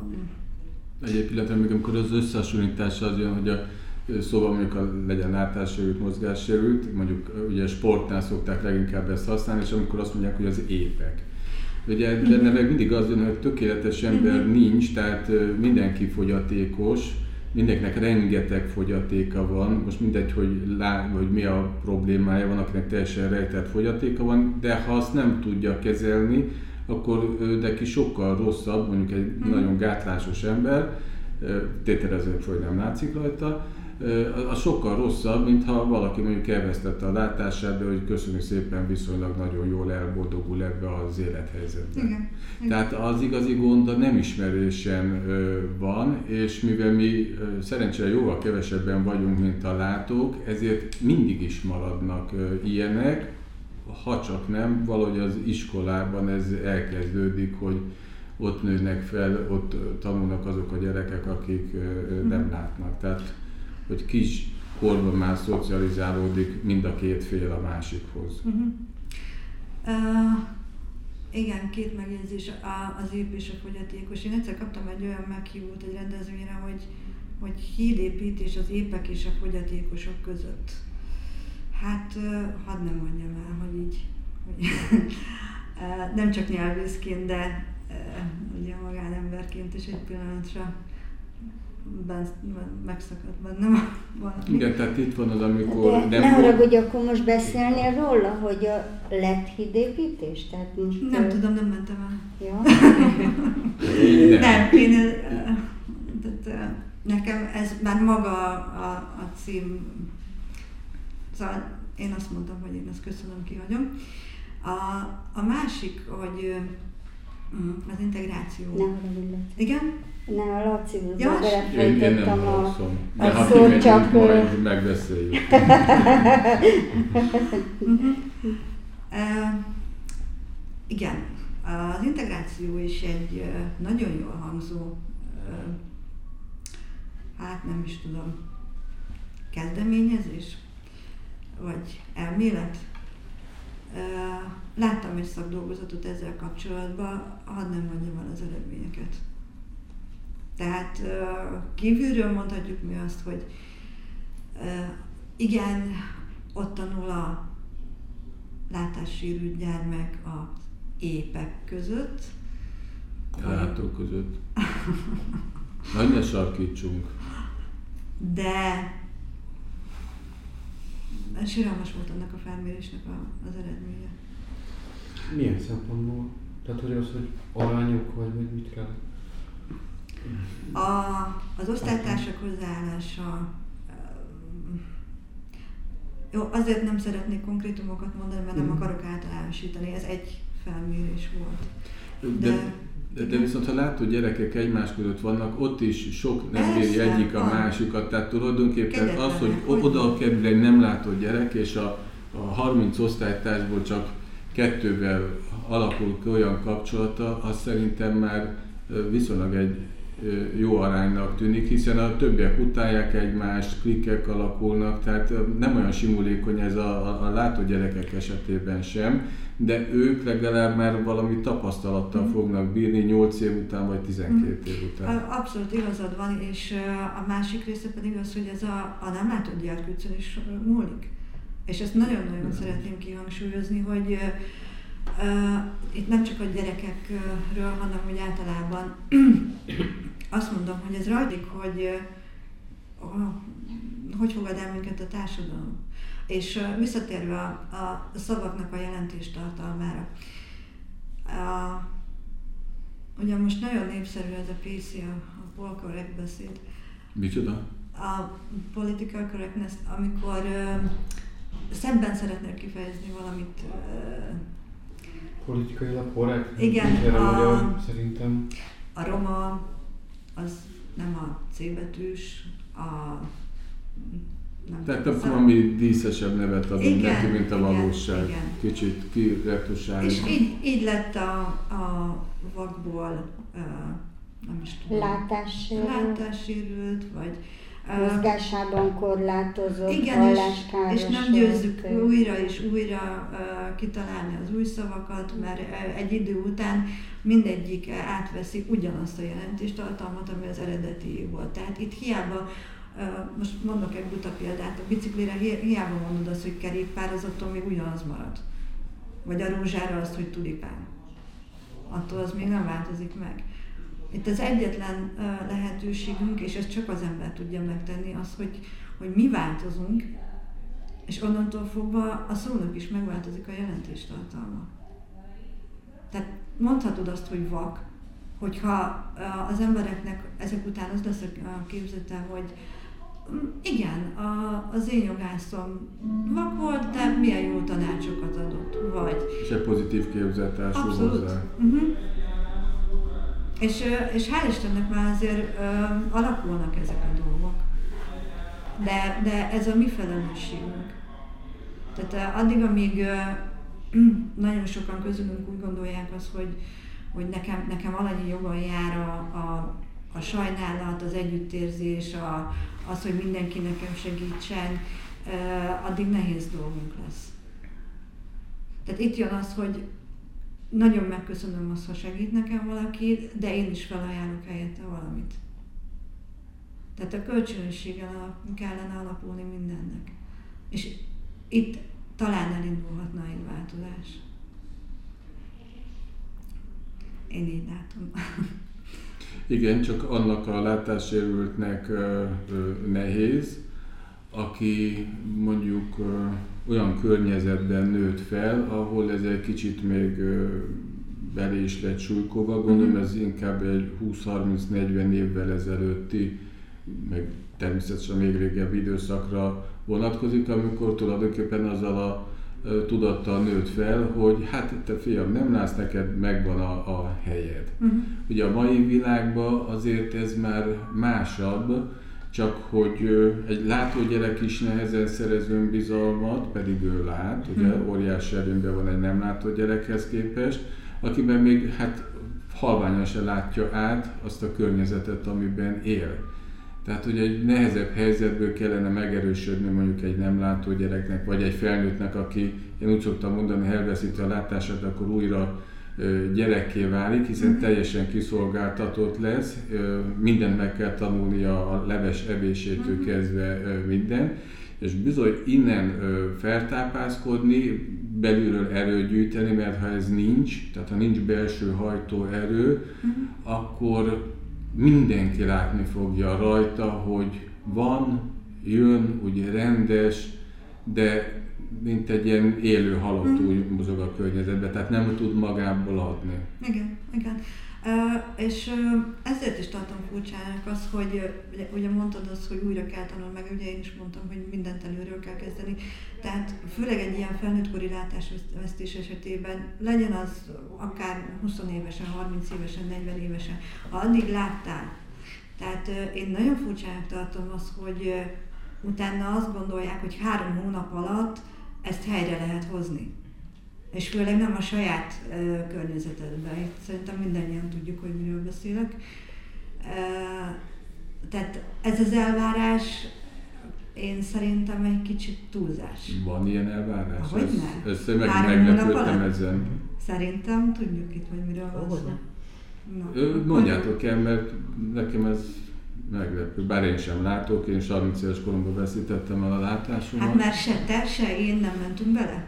Egy pillanatra, még amikor az összehasonlítás az jön, hogy a szóval mondjuk a, legyen látássérült, mozgássérült, mondjuk ugye sportnál szokták leginkább ezt használni, és amikor azt mondják, hogy az épek. Ugye benne meg mindig az jön, hogy tökéletes ember nincs, tehát mindenki fogyatékos, mindenkinek rengeteg fogyatéka van, most mindegy, hogy, lá, hogy mi a problémája van, akinek teljesen rejtett fogyatéka van, de ha azt nem tudja kezelni, akkor neki sokkal rosszabb, mondjuk egy mm. nagyon gátlásos ember, tételezően föl nem látszik rajta, az sokkal rosszabb, mint ha valaki mondjuk elvesztette a látását, de hogy köszönjük szépen, viszonylag nagyon jól elboldogul ebbe az élethelyzetben. Igen. Tehát az igazi gond a nem ismerésen van, és mivel mi szerencsére jóval kevesebben vagyunk, mint a látók, ezért mindig is maradnak ilyenek, ha csak nem, valahogy az iskolában ez elkezdődik, hogy ott nőnek fel, ott tanulnak azok a gyerekek, akik nem látnak. Tehát, hogy kis korban már szocializálódik mind a két fél a másikhoz. Uh-huh. Uh, igen, két megjegyzés, az ép és a fogyatékos. Én egyszer kaptam egy olyan meghívót egy rendezvényre, hogy, hogy hídépítés az épek és a fogyatékosok között. Hát, hadd nem mondjam el, hogy így, hogy nem csak nyelvészként, de ugye magánemberként is egy pillanatra ben, megszakadt bennem valami. Igen, tehát itt van az, amikor... De ne haragudj, akkor most beszélnél róla, hogy a lett hídépítés? Tehát most nem ő... tudom, nem mentem el. Ja. nem, nem én, tehát, nekem ez már maga a, a cím. Szóval én azt mondtam, hogy én ezt köszönöm, kihagyom. A, a másik, hogy az integráció. Ne haragudj. Igen? Ne, a Lacihoz ja, belefolytottam a, a, a szót, csak... majd megbeszéljük. uh-huh. uh, igen, az integráció is egy uh, nagyon jól hangzó, uh, hát nem is tudom, kezdeményezés, vagy elmélet. Láttam egy szakdolgozatot ezzel kapcsolatban, hadd nem mondjam el az eredményeket. Tehát kívülről mondhatjuk mi azt, hogy igen, ott tanul a látássérült gyermek a épek között. A látók között. Nagy ne sarkítsunk. De siralmas volt annak a felmérésnek a, az eredménye. Milyen szempontból? Tehát, hogy az, hogy arányok, vagy mit kell? A, az osztálytársak hozzáállása, jó, azért nem szeretnék konkrétumokat mondani, mert nem akarok általánosítani, ez egy felmérés volt. De, de, de, de viszont ha látod, gyerekek egymás között vannak, ott is sok nem éri egyik a másikat, tehát tulajdonképpen Kedetlenek, az, hogy, hogy oda kerül egy nem látott gyerek, és a, a harminc osztálytársból csak kettővel alakul ki olyan kapcsolata, az szerintem már viszonylag egy jó aránynak tűnik, hiszen a többiek utálják egymást, klikkek alakulnak, tehát nem olyan simulékony ez a, a, a látó gyerekek esetében sem, de ők legalább már valami tapasztalattal mm. fognak bírni nyolc év után, vagy tizenkét év után. Abszolút igazad van, és a másik része pedig az, hogy ez a, a nem látott gyerkőcön is múlik. És ezt nagyon-nagyon mm. szeretném kihangsúlyozni, hogy uh, itt nem csak a gyerekekről, hanem hogy általában azt mondom, hogy ez rajtuk, hogy uh, hogy fogad el minket a társadalom. És uh, visszatérve a, a szavaknak a jelentéstartalmára. Uh, ugye most nagyon népszerű ez a pé cé, a, a Pol Correct beszéd. Micsoda? A political correctness, amikor uh, szebben szeretnék kifejezni valamit. Uh, Politikailag korrekt? Igen, a, magyar, szerintem. A roma, az nem a C betűs, a... Nem Tehát akkor valami díszesebb nevet adunk igen, neki, mint a igen, valóság. Igen. Kicsit kiretusálni. És így, így lett a, a vakból, uh, nem is tudom. Látássérült. Látássérült, vagy mozgásában korlátozott, igen, halláskáros. És, és nem győzzük újra és újra uh, kitalálni az új szavakat, mert uh, egy idő után mindegyik átveszi ugyanazt a jelentéstartalmat, ami az eredeti volt. Tehát itt hiába, uh, most mondok egy buta példát, a biciklire hi- hiába mondod azt, hogy kerékpár, az attól még ugyanaz marad. Vagy a rózsára azt, hogy tulipán. Attól az még nem változik meg. Itt az egyetlen uh, lehetőségünk, és ezt csak az ember tudja megtenni, az, hogy, hogy mi változunk, és onnantól fogva a szónak is megváltozik a jelentéstartalma. Tehát mondhatod azt, hogy vak, hogyha uh, az embereknek ezek után az lesz a képzete, hogy igen, a, az én jogászom vak volt, de milyen jó tanácsokat adott, vagy... És egy pozitív képzettársú hozzá. Uh-huh. És, és hál' Istennek már azért ö, alakulnak ezek a dolgok. De, de ez a mi felelősségünk. Tehát ö, addig, amíg ö, nagyon sokan közülünk úgy gondolják azt, hogy, hogy nekem, nekem alanyi jogon jár a, a, a sajnálat, az együttérzés, a, az, hogy mindenki nekem segítsen, ö, addig nehéz dolgunk lesz. Tehát itt jön az, hogy nagyon megköszönöm azt, ha segít nekem valaki, de én is felajánlok helyette valamit. Tehát a kölcsönösségen kellene alapulni mindennek. És itt talán elindulhatna egy változás. Én így látom. Igen, csak annak a látássérültnek ö, ö, nehéz, aki mondjuk ö, olyan környezetben nőtt fel, ahol ez egy kicsit még ö, belé is lett súlykova. Gondolom ez inkább egy húsz-harminc-negyven évvel ezelőtti, meg természetesen még régebbi időszakra vonatkozik, amikor tulajdonképpen azzal a ö, tudattal nőtt fel, hogy hát te fiam, nem látsz, neked megvan a, a helyed. Uh-huh. Ugye a mai világban azért ez már másabb, csak hogy egy látógyerek is nehezen szerez önbizalmat, pedig ő lát, ugye hmm. óriási előnyben van egy nem látó gyerekhez képest, akiben még hát halványan se látja át azt a környezetet, amiben él. Tehát, hogy egy nehezebb helyzetből kellene megerősödni mondjuk egy nem látó gyereknek, vagy egy felnőttnek, aki, én úgy szoktam mondani, ha elveszíti a látását, akkor újra gyerekké válik, hiszen teljesen kiszolgáltatott lesz, mindent meg kell tanulnia, a leves evésétől kezdve minden, és bizony innen feltápászkodni, belülről erőt gyűjteni, mert ha ez nincs, tehát ha nincs belső hajtóerő, akkor mindenki látni fogja rajta, hogy van, jön, ugye rendes, de mint egy ilyen élő halott mm. úgy mozog a környezetben, tehát nem tud magából adni. Igen, igen. Uh, és uh, ezért is tartom furcsának az, hogy uh, ugye, ugye mondtad azt, hogy újra kell tanulni, meg ugye én is mondtam, hogy mindent előről kell kezdeni. Tehát főleg egy ilyen felnőttkori látásvesztés esetében legyen az akár húsz évesen, harminc évesen, negyven évesen, ha addig láttál. Tehát uh, én nagyon furcsának tartom azt, hogy uh, utána azt gondolják, hogy három hónap alatt ezt helyre lehet hozni. És főleg nem a saját uh, környezetedben. Itt szerintem mindannyian tudjuk, hogy miről beszélek. Uh, tehát ez az elvárás, én szerintem egy kicsit túlzás. Van ilyen elvárás? Ahogy ez, ne? ez meg, meglepődtem ezen. Szerintem tudjuk itt, hogy miről van szó. No. Mondjátok el, mert nekem ez meglepő. Bár én sem látok, én harminc éves koromban veszítettem el a látásomat. Hát már se te, se én nem mentünk bele.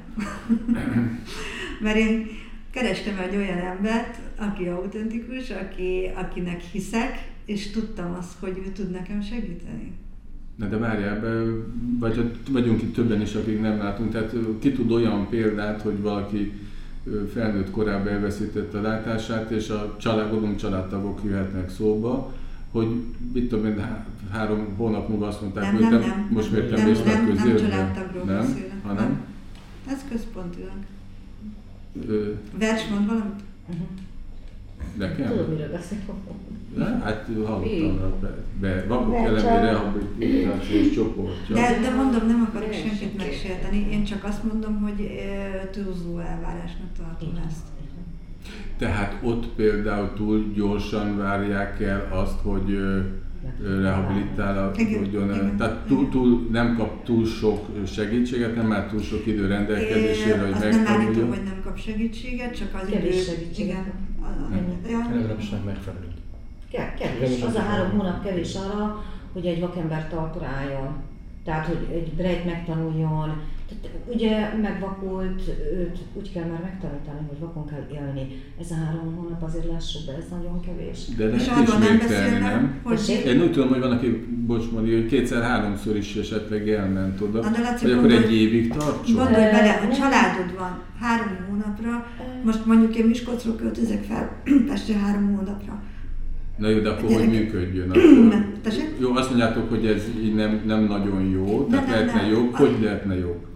Mert én kerestem egy olyan embert, aki autentikus, aki, akinek hiszek, és tudtam azt, hogy ő tud nekem segíteni. Na de várjál be, vagy vagyunk itt többen is, akik nem látunk, tehát ki tud olyan példát, hogy valaki felnőtt korában elveszítette a látását, és a család, gondolom családtagok jöhetnek szóba, hogy mit tudom én, három hónap múlva azt mondták, nem, hogy nem, nem, nem, most miért nem nem, mész nem, a közérbe? Nem családtagról nem, beszélek. hanem? Nem. Ez központilag. Ö... Vers mond valamit? Uh-huh. Nekem? Tudom, mire beszélek. Hát hallottam rá, be, be vakok elemi rehabilitációs csoportja. De, de mondom, nem akarok senkit megsérteni, én csak azt mondom, hogy túlzó elvárásnak tartom ezt. Tehát ott például túl gyorsan várják el azt, hogy rehabilitálódjon. Tehát túl, túl, nem kap túl sok segítséget, nem már túl sok idő rendelkezésére, hogy megtanuljon. Azt nem állítom, hogy nem kap segítséget, csak az idő... segítséget. Legalábbis nem megfelelő. Kevés. Az a három hónap kevés arra, hogy egy vakember talpra álljon. Tehát, hogy egy brejt megtanuljon. Tehát, ugye megvakult, őt úgy kell már megtanítani, hogy vakon kell élni. Ez a három hónap azért lássuk be, ez nagyon kevés. De lehet ismételni, nem? Hogy... Én úgy tudom, hogy van, aki, bocs mondja, hogy kétszer-háromszor is esetleg elment oda, hogy akkor gondolj, egy évig tartson. Gondolj bele, a családod van három hónapra, most mondjuk én Miskolcról költözök fel Pestre három hónapra. Na jó, de akkor hogy működjön? Akkor... Jó, azt mondjátok, hogy ez így nem, nem nagyon jó, tehát nem, lehetne nem. jobb. Hogy lehetne jobb?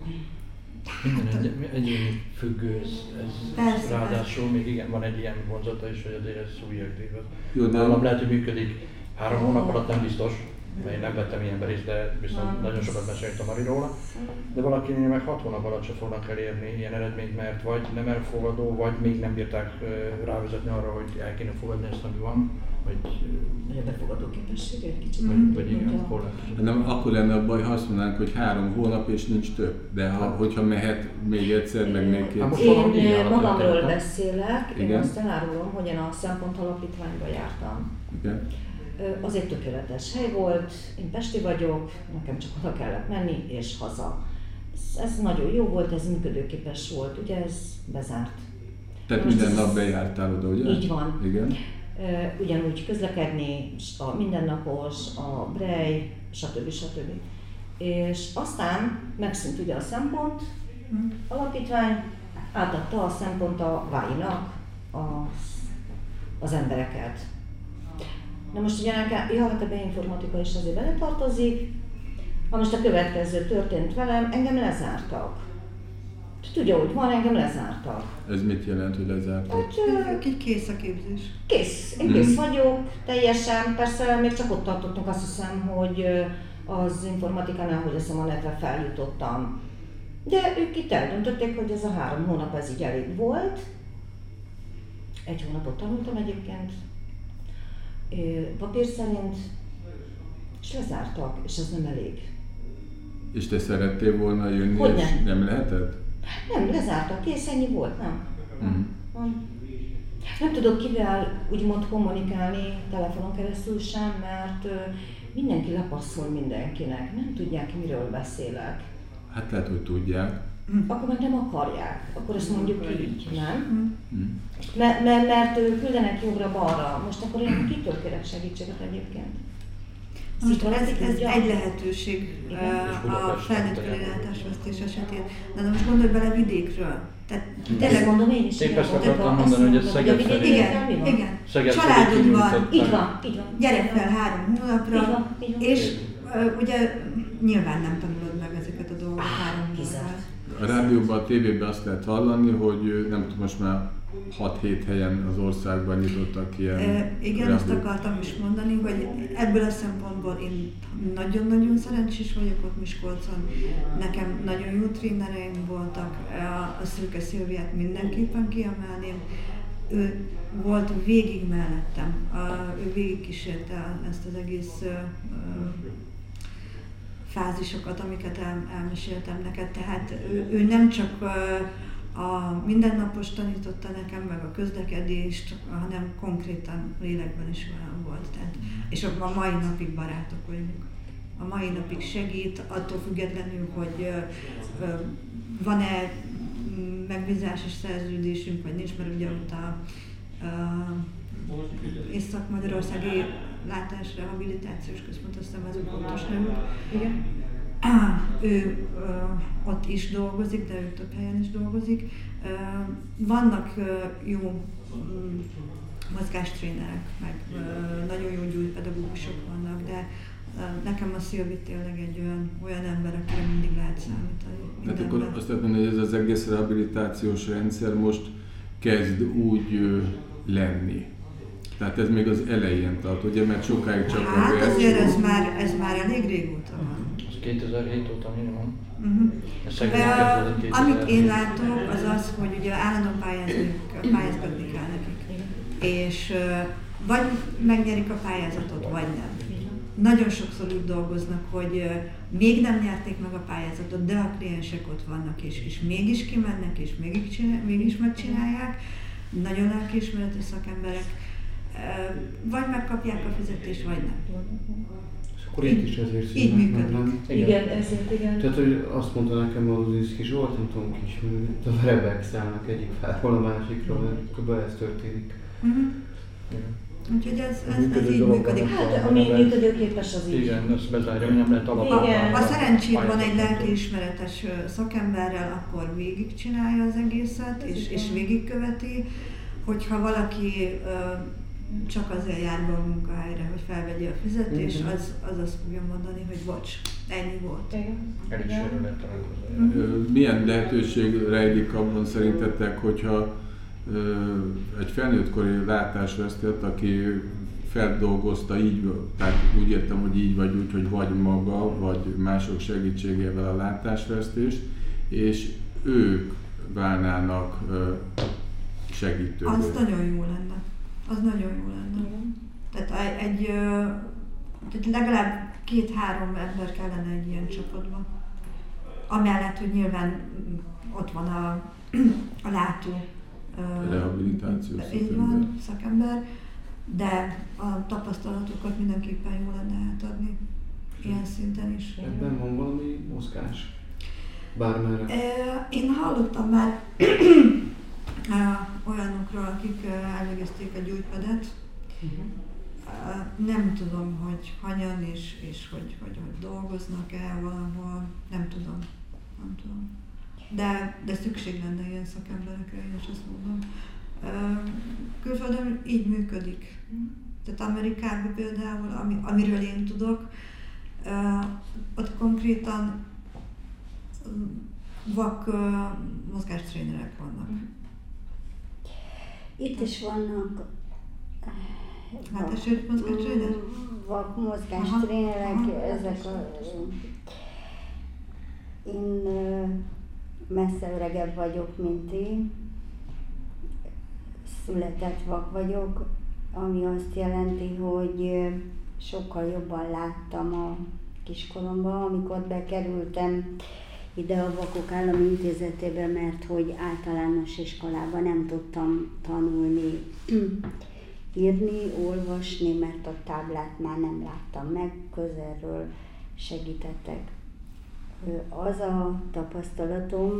Minden egy, egyéni függő, ez, ez ráadásul még igen, van egy ilyen vonzata is, hogy azért ez szubjektív. Nálam lehet, hogy működik három hónap alatt, nem biztos, mert én nem vettem ilyenbe részt, de viszont nagyon sokat mesélt a Mari róla. De valakinél meg hat hónap alatt se fognak elérni ilyen eredményt, mert vagy nem elfogadó, vagy még nem bírták rávezetni arra, hogy el kéne fogadni ezt, ami van. Vagy a befogadó képesség egy kicsit. Vagy, vagy igen, hol nem, akkor lenne a baj, ha azt mondanánk, hogy három hónap és nincs több. De ha, hogyha mehet még egyszer, meg még kétszer. Én magamról beszélek, én azt elárulom, hogy én a Szempont Alapítványba jártam. Igen. Az egy tökéletes hely volt, én pesti vagyok, nekem csak oda kellett menni és haza. Ez, ez nagyon jó volt, ez működőképes volt, ugye ez bezárt. Tehát most minden nap bejártál oda, ugye? Így van. Igen. Ugyanúgy közlekedni, a mindennapos, a brej, stb. stb. És aztán megszűnt ugye a Szempont Alapítvány, átadta a Szempont a Váinak az, az embereket. Na most ugye nekem, ja, hát a beinformatika is azért beletartozik. Ha most a következő történt velem, engem lezártak. Tudja, hogy van, engem lezártak. Ez mit jelent, hogy lezártak? Hát, egy kész a képzés. Kész. Én kész hmm. vagyok, teljesen. Persze még csak ott tartottunk, azt hiszem, hogy az informatikánál, hogy azt a netre feljutottam. De ők itt eldöntötték, hogy ez a három hónap ez így elég volt. Egy hónapot tanultam egyébként, papír szerint, és lezártak, és ez nem elég. És te szerettél volna jönni, hogy és nem. nem lehetett? Nem, lezártak, kész, ennyi volt, nem. Uh-huh. Nem. Nem tudok kivel úgymond kommunikálni telefonon keresztül sem, mert mindenki lepasszol mindenkinek, nem tudják, miről beszélek. Hát lehet, hogy tudják. Akkor meg nem akarják, akkor ezt mondjuk így, nem? Mert, mert, mert küldenek jobbra-balra, most akkor én kitől kérek segítséget egyébként? Most ez, ez egy lehetőség uh, a felnőtt kilátásvesztés esetén, de most gondolj bele vidékről. Tehát tényleg mondom én is. Én persze akartam mondani, hogy ez Szeged felé. Igen, igen. Szeged Családod van, így van, így van. Gyere fel három hónapra, így van, így van. És uh, ugye nyilván nem tanulod meg ezeket a dolgokat három hónapra. A rádióban, a tévében azt lehet hallani, hogy nem tudom, most már hat-hét helyen az országban nyitottak ilyen... E, igen, azt akartam is mondani, hogy ebből a szempontból én nagyon-nagyon szerencsés vagyok ott Miskolcon. Nekem nagyon jó trénereim voltak, a, a Szőke Szilviát mindenképpen kiemelném. Ő volt végig mellettem, a, ő végig kísérte ezt az egész ö, fázisokat, amiket el, elmeséltem neked. Tehát ő, ő nem csak ö, a mindennapos tanította nekem, meg a közlekedést, hanem konkrétan lélekben is velem volt. Tehát, és a mai napig barátok vagyunk. A mai napig segít, attól függetlenül, hogy ö, ö, van-e megbízásos szerződésünk, vagy nincs, mert ugye ott a ö, Észak-Magyarországi Látásrehabilitációs Központ, azt hiszem ez a pontos nevük. Igen. Ő ö, ott is dolgozik, de ő több helyen is dolgozik. Ö, vannak ö, jó mm, mozgástrénerek, meg ö, nagyon jó gyógypedagógusok vannak, de ö, nekem a Szilvi tényleg egy olyan, olyan ember, akire mindig lehet számítani. Hát akkor azt lehet mondani, hogy ez az egész rehabilitációs rendszer most kezd úgy ö, lenni. Tehát ez még az elején tart, ugye, mert sokáig csak hát, a Hát azért ez már, ez már elég régóta van. kétezer-hét óta minimum. Uh-huh. Amit én látok, az az, hogy ugye állandóan pályázgatni kell nekik. És uh, vagy megnyerik a pályázatot, vagy nem. nagyon sokszor úgy dolgoznak, hogy még nem nyerték meg a pályázatot, de a kliensek ott vannak, és, és mégis kimennek, és mégis, csinál, mégis megcsinálják. Nagyon lelkiismeretes szakemberek, vagy megkapják a fizetést, vagy nem. És akkor itt is ezért így működik. Igen. igen, ezért igen. Tehát, hogy azt mondta nekem az Uziszki Zsolt, nem tudom kis, a verebek szállnak egyik fáról a másikra, mert kb. Ez történik. Uh-huh. Úgyhogy ez, ez, ez így működik. Hát, ami működőképes, az így. Igen, ezt bezárja, nem lehet alapvetően. Ha szerencséd van egy lelkiismeretes szakemberrel, akkor végigcsinálja az egészet, és, és végigköveti. Hogyha valaki uh, csak azért jár be a munkahelyre, hogy felvegye a fizetést, mm-hmm. az, az azt fogja mondani, hogy bocs, ennyi volt. El is lehet találkozni. Milyen lehetőség rejlik abban szerintetek, hogyha egy felnőttkori látásvesztett, aki feldolgozta így, tehát úgy értem, hogy így vagy úgy, hogy vagy maga, vagy mások segítségével a látásvesztést, és ők válnának segítővé. Az nagyon jó lenne. Az nagyon jó lenne. Igen. Tehát egy, egy legalább két-három ember kellene egy ilyen csapatban. Amellett, hogy nyilván ott van a, a látó rehabilitációs szakember. szakember, de a tapasztalatokat mindenképpen jó lenne átadni, ilyen szinten is. Ebben van valami mozgás? Bármerre? Én hallottam már olyanokról, akik elvégezték a gyógypedet. Uh-huh. Nem tudom, hogy hanyan és, és hogy, hogy, hogy dolgoznak-e valahol, nem tudom. Nem tudom. De, de szükség lenne ilyen szakemberekre, én is azt mondom. Külföldön így működik. Tehát Amerikában például, ami, amiről én tudok, ott konkrétan vak mozgástrénerek vannak. Itt is vannak látássérült mozgástréner? Vak mozgástrénerek, ezek a... Én messze öregebb vagyok, mint én. Született vak vagyok, ami azt jelenti, hogy sokkal jobban láttam a kiskoromban, amikor bekerültem ide a Vakok Állami Intézetébe, mert hogy általános iskolában nem tudtam tanulni, írni, olvasni, mert a táblát már nem láttam meg, közelről segítettek. Az a tapasztalatom,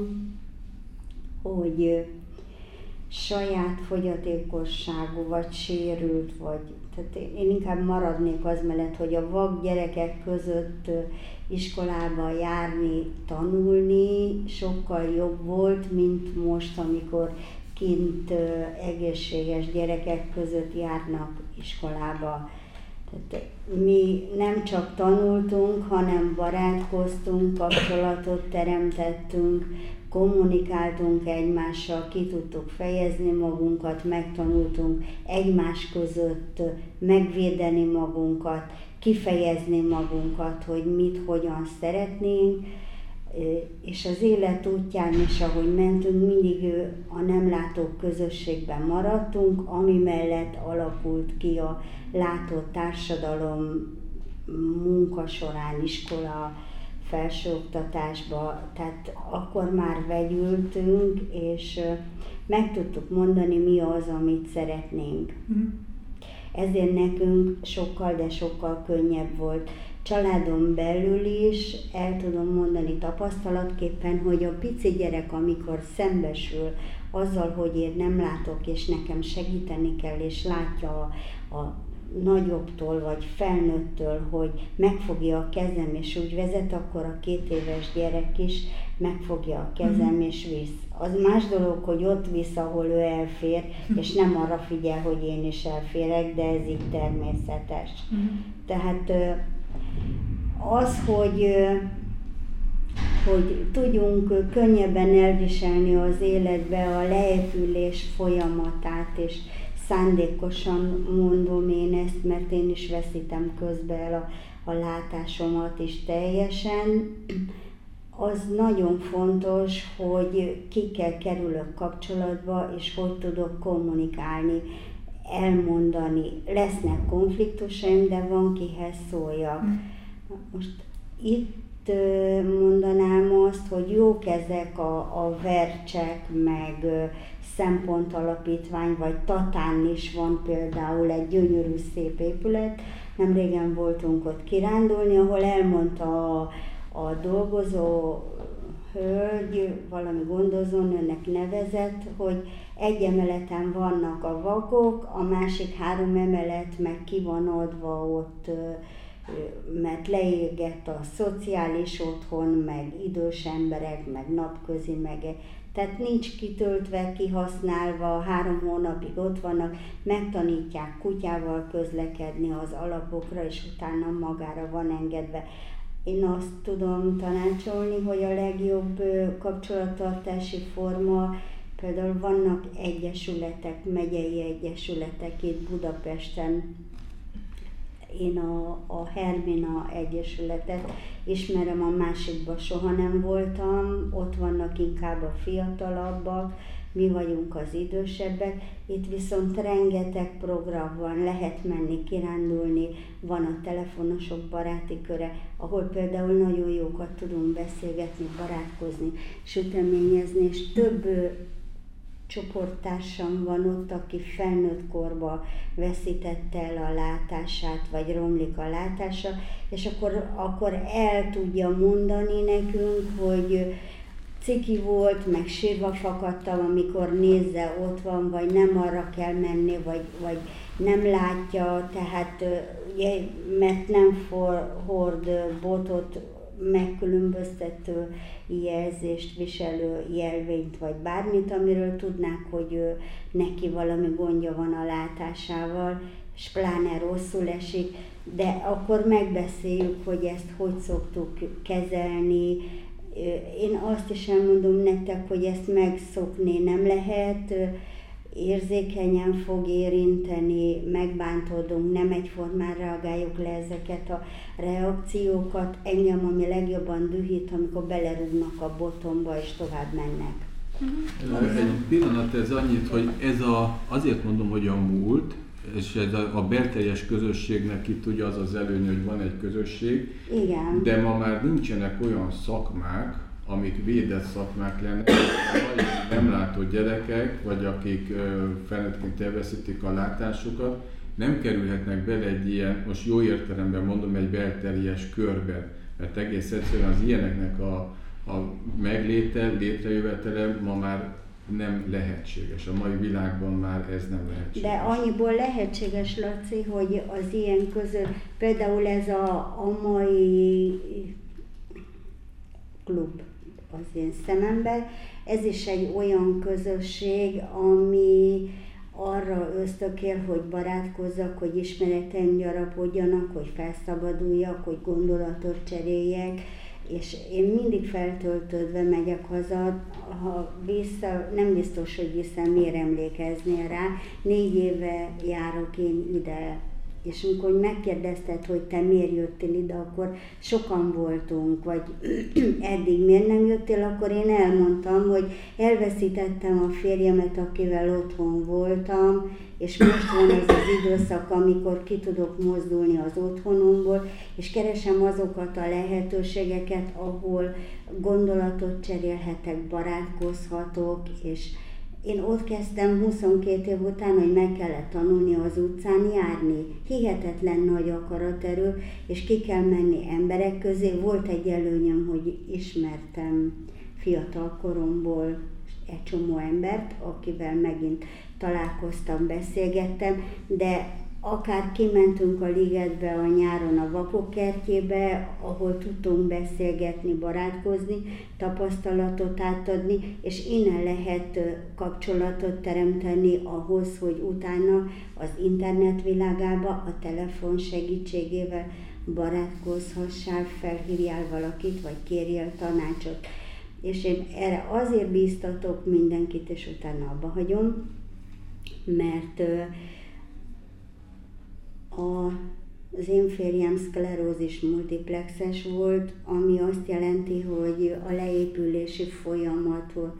hogy saját fogyatékosságú, vagy sérült, vagy, tehát én inkább maradnék az mellett, hogy a vak gyerekek között iskolába járni, tanulni sokkal jobb volt, mint most, amikor kint egészséges gyerekek között járnak iskolába. Tehát mi nem csak tanultunk, hanem barátkoztunk, kapcsolatot teremtettünk, kommunikáltunk egymással, ki tudtuk fejezni magunkat, megtanultunk egymás között megvédeni magunkat, kifejezni magunkat, hogy mit, hogyan szeretnénk, és az élet útján is, ahogy mentünk, mindig a nem látók közösségben maradtunk, ami mellett alakult ki a látott társadalom munka során, iskola, felsőoktatásba, tehát akkor már vegyültünk, és meg tudtuk mondani, mi az, amit szeretnénk. Mm. Ezért nekünk sokkal, de sokkal könnyebb volt. Családon belül is el tudom mondani tapasztalatképpen, hogy a pici gyerek, amikor szembesül azzal, hogy én nem látok, és nekem segíteni kell, és látja a, a nagyobbtól vagy felnőttől, hogy megfogja a kezem és úgy vezet, akkor a két éves gyerek is megfogja a kezem mm. és visz. Az más dolog, hogy ott visz, ahol ő elfér, és nem arra figyel, hogy én is elférek, de ez így természetes. Mm. Tehát az, hogy, hogy tudjunk könnyebben elviselni az életbe a leépülés folyamatát, és szándékosan mondom én ezt, mert én is veszítem közben el a, a látásomat is teljesen. Az nagyon fontos, hogy kikkel kerülök kapcsolatba, és hogy tudok kommunikálni. elmondani. Lesznek konfliktusaim, de van kihez szóljak. Most itt mondanám azt, hogy jók ezek a, a Vercsek, meg Szempontalapítvány, vagy Tatán is van például egy gyönyörű szép épület. Nem régen voltunk ott kirándulni, ahol elmondta a, a dolgozó hölgy, valami gondozónőnek nevezett, hogy egy emeleten vannak a vakok, a másik három emelet meg ki van adva ott, mert leégett a szociális otthon, meg idős emberek, meg napközi, meg tehát nincs kitöltve, kihasználva, három hónapig ott vannak, megtanítják kutyával közlekedni az alapokra, és utána magára van engedve. Én azt tudom tanácsolni, hogy a legjobb kapcsolattartási forma, például vannak egyesületek, megyei egyesületek itt Budapesten. Én a, a Hermina Egyesületet ismerem, a másikban soha nem voltam, ott vannak inkább a fiatalabbak, mi vagyunk az idősebbek, itt viszont rengeteg program van, lehet menni, kirándulni, van a telefonosok baráti köre, ahol például nagyon jókat tudunk beszélgetni, barátkozni, süteményezni, és több csoporttársam van ott, aki felnőtt korban veszítette el a látását, vagy romlik a látása, és akkor, akkor el tudja mondani nekünk, hogy ciki volt, meg sírva fakadtam, amikor nézze, ott van, vagy nem arra kell menni, vagy, vagy nem látja, tehát ugye, mert nem for, hord botot, megkülönböztető jelzést, viselő jelvényt, vagy bármit, amiről tudnák, hogy neki valami gondja van a látásával, és pláne rosszul esik, de akkor megbeszéljük, hogy ezt hogy szoktuk kezelni. Én azt is elmondom nektek, hogy ezt megszokni nem lehet, érzékenyen fog érinteni, megbántódunk, nem egyformán reagáljuk le ezeket a reakciókat. Engem ami legjobban dühít, amikor belerúgnak a botomba és tovább mennek. Egy pillanat, ez annyit, hogy ez a, azért mondom, hogy a múlt, és ez a, a belteljes közösségnek itt ugye az az előny, hogy van egy közösség, igen, de ma már nincsenek olyan szakmák, amik védett szakmák lennek, vagy nem látott gyerekek, vagy akik felnőttként elveszítik a látásukat, nem kerülhetnek bele egy ilyen, most jó értelemben mondom, egy belterjes körbe, mert egész egyszerűen az ilyeneknek a, a megléte, létrejövetele ma már nem lehetséges. A mai világban már ez nem lehetséges. de annyiból lehetséges, Laci, hogy az ilyen között, például ez a, a mai klub az én szememben, ez is egy olyan közösség, ami arra ösztökél, hogy barátkozzak, hogy ismereteim gyarapodjanak, hogy felszabaduljak, hogy gondolatot cseréljek, és én mindig feltöltődve megyek haza, ha vissza, nem biztos, hogy vissza, miért emlékeznél rá, négy éve járok én ide, és amikor megkérdezted, hogy te miért jöttél ide, akkor sokan voltunk, vagy eddig miért nem jöttél, akkor én elmondtam, hogy elveszítettem a férjemet, akivel otthon voltam, és most van ez az időszak, amikor ki tudok mozdulni az otthonomból, és keresem azokat a lehetőségeket, ahol gondolatot cserélhetek, barátkozhatok, és én ott kezdtem huszonkét év után, hogy meg kellett tanulni az utcán járni. Hihetetlen nagy akaraterő, és ki kell menni emberek közé. Volt egy előnyöm, hogy ismertem fiatal koromból egy csomó embert, akivel megint találkoztam, beszélgettem, de akár kimentünk a ligetbe a nyáron a Vakok kertjébe, ahol tudtunk beszélgetni, barátkozni, tapasztalatot átadni, és innen lehet kapcsolatot teremteni ahhoz, hogy utána az internet világába a telefon segítségével barátkozhassál, felhívjál valakit, vagy kérjél tanácsot. És én erre azért bíztatok mindenkit, és utána abba hagyom, mert A, az én férjem szklerózis multiplexes volt, ami azt jelenti, hogy a leépülési folyamat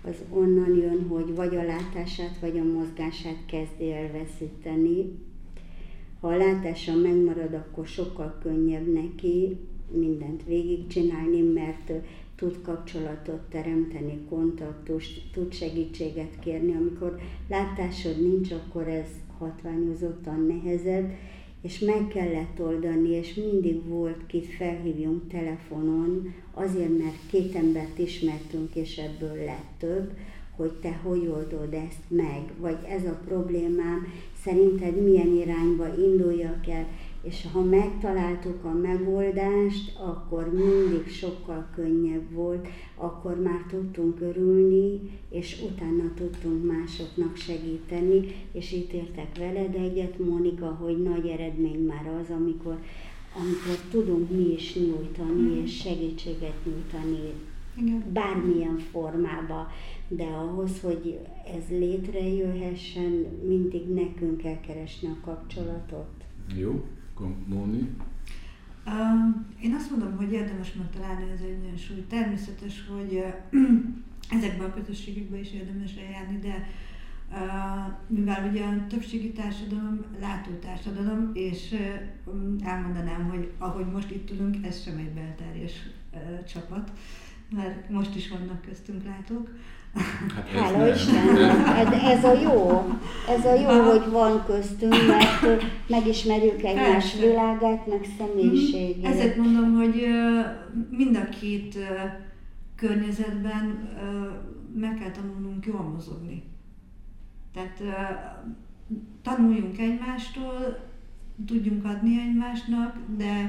az onnan jön, hogy vagy a látását, vagy a mozgását kezdi elveszíteni. Ha a látása megmarad, akkor sokkal könnyebb neki mindent végigcsinálni, mert tud kapcsolatot teremteni, kontaktust, tud segítséget kérni. Amikor látásod nincs, akkor ez hatványozottan nehezebb, és meg kellett oldani, és mindig volt, kit felhívjunk telefonon, azért, mert két embert ismertünk, és ebből lett több, hogy te hogy oldod ezt meg, vagy ez a problémám, szerinted milyen irányba induljak el, és ha megtaláltuk a megoldást, akkor mindig sokkal könnyebb volt, akkor már tudtunk örülni, és utána tudtunk másoknak segíteni, és itt értek veled egyet, Mónika, hogy nagy eredmény már az, amikor, amikor tudunk mi is nyújtani, és segítséget nyújtani, igen, bármilyen formában, de ahhoz, hogy ez létrejöhessen, mindig nekünk kell keresni a kapcsolatot. Jó. Móni? Uh, én azt mondom, hogy érdemes megtalálni az egyensúlyt. Természetes, hogy uh, ezekben a közösségekben is érdemes eljárni, de uh, mivel ugye a többségi társadalom látótársadalom, és uh, elmondanám, hogy ahogy most itt tudunk, ez sem egy belterjes uh, csapat, mert most is vannak köztünk látók. Hát Hála Istennek, ez a jó, ez a jó, hogy van köztünk, mert megismerjük egymás világát, meg személyiségét. Ezért mondom, hogy mind a két környezetben meg kell tanulnunk jól mozogni. Tehát tanuljunk egymástól, tudjunk adni egymásnak, de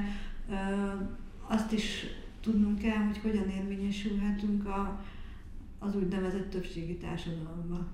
azt is tudnunk kell, hogy hogyan érvényesülhetünk a az úgynevezett többségi társadalomban.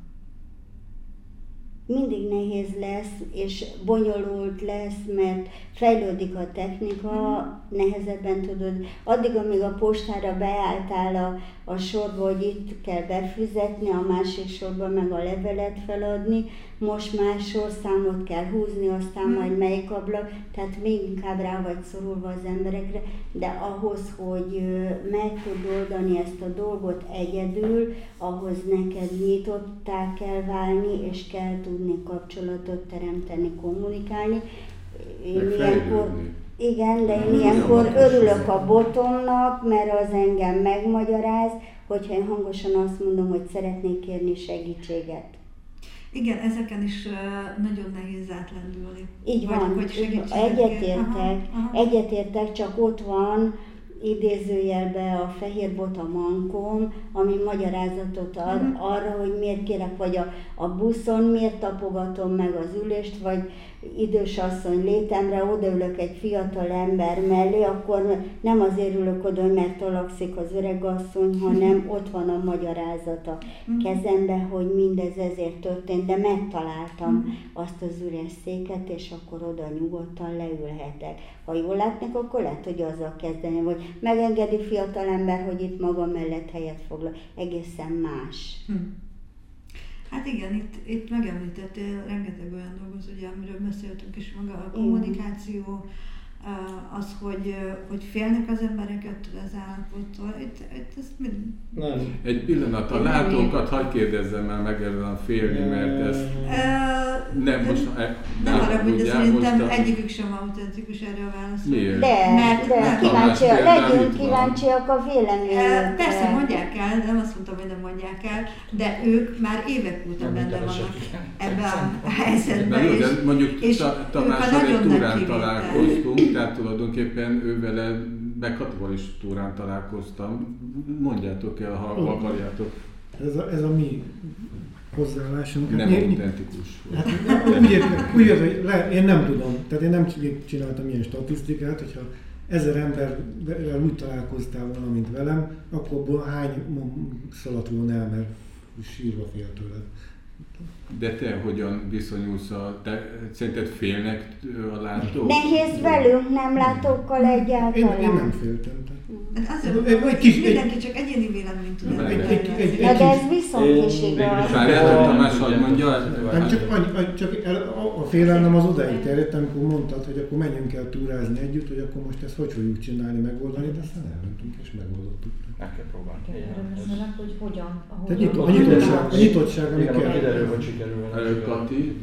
Mindig nehéz lesz, és bonyolult lesz, mert fejlődik a technika, nehezebben tudod. Addig, amíg a postára beálltál a, a sorba, hogy itt kell befizetni, a másik sorba meg a levelet feladni, most már sorszámot kell húzni, aztán hmm. majd melyik ablak, tehát még inkább rá vagy szorulva az emberekre, de ahhoz, hogy meg tud oldani ezt a dolgot egyedül, ahhoz neked nyitottá kell válni, és kell tudni kapcsolatot teremteni, kommunikálni. Én ilyenkor, igen, de én ilyenkor örülök a botomnak, mert az engem megmagyaráz, hogyha én hangosan azt mondom, hogy szeretnék kérni segítséget. Igen, ezeken is uh, nagyon nehéz átlendülni. Így van, vagy, hogy egyetértek, egyetértek, csak ott van idézőjelben a fehér bota mankom, ami magyarázatot ad uh-huh. arra, hogy miért kérek, vagy a, a buszon miért tapogatom meg az ülést, vagy idős asszony létemre odaülök egy fiatal ember mellé, akkor nem azért ülök oda, mert talakszik az öreg asszony, hanem ott van a magyarázata kezembe, hogy mindez ezért történt, de megtaláltam azt az üres széket, és akkor oda nyugodtan leülhetek. Ha jól látnak, akkor lehet, hogy azzal kezdeni, hogy megengedi fiatal ember, hogy itt maga mellett helyet foglal. Egészen más. Hm. Hát igen, itt, itt megemlítettél rengeteg olyan dolgot, ugye, amiről beszéltünk is, maga a kommunikáció, az, hogy, hogy félnek az embereket az állapottól. Itt, itt ez mind... Nem. Egy pillanat, a látókat hadd kérdezzem már meg ebben a félni, mert ez... Uh, nem, most... Nem arra, hogy szerintem a... egyikük sem autentikus erre a válaszol. Miért? De, mert, de mert kíváncsiak, legyünk kíváncsiak a véleményükre. Persze mondják el, nem azt mondtam, hogy nem mondják el, de ők már évek óta benne vannak ebben a helyzetben. És, de mondjuk Tamással egy túrán találkoztunk, tehát tulajdonképpen ő vele meghatóval is túrán találkoztam. Mondjátok el, ha oh. akarjátok. Ez a, ez a mi hozzáállásunk. Nem hát, autentikus. Hát, úgy, úgy az, hogy le, én nem tudom, tehát én nem csináltam ilyen statisztikát, hogyha ezer emberrel úgy találkoztál volna, mint velem, akkor hány szaladt volna el, mert sírva fél tőled. De te hogyan viszonyulsz a... Te, szerinted félnek a látók? Nehéz velünk, nem látókkal egyáltalán. Én, én nem féltem. Hát azért mondom, hogy kis, mindenki csak egyéni véleményt tud elmondani. Na de ez viszont is igaz. Várjál, Tamás, hogy mondja? Nem, csak, annyi, csak a félelem az odáig terjedt, amikor mondtad, hogy akkor menjünk el túrázni együtt, hogy akkor most ezt hogy fogjuk csinálni, megoldani, de aztán elmentünk és megoldottuk. Meg kell próbálni. Kérdezzenek, hogy hogyan. Tehát nyitó, a nyitottság, a nyitottság, ami kell. Kiderül, hogy sikerül. Kati?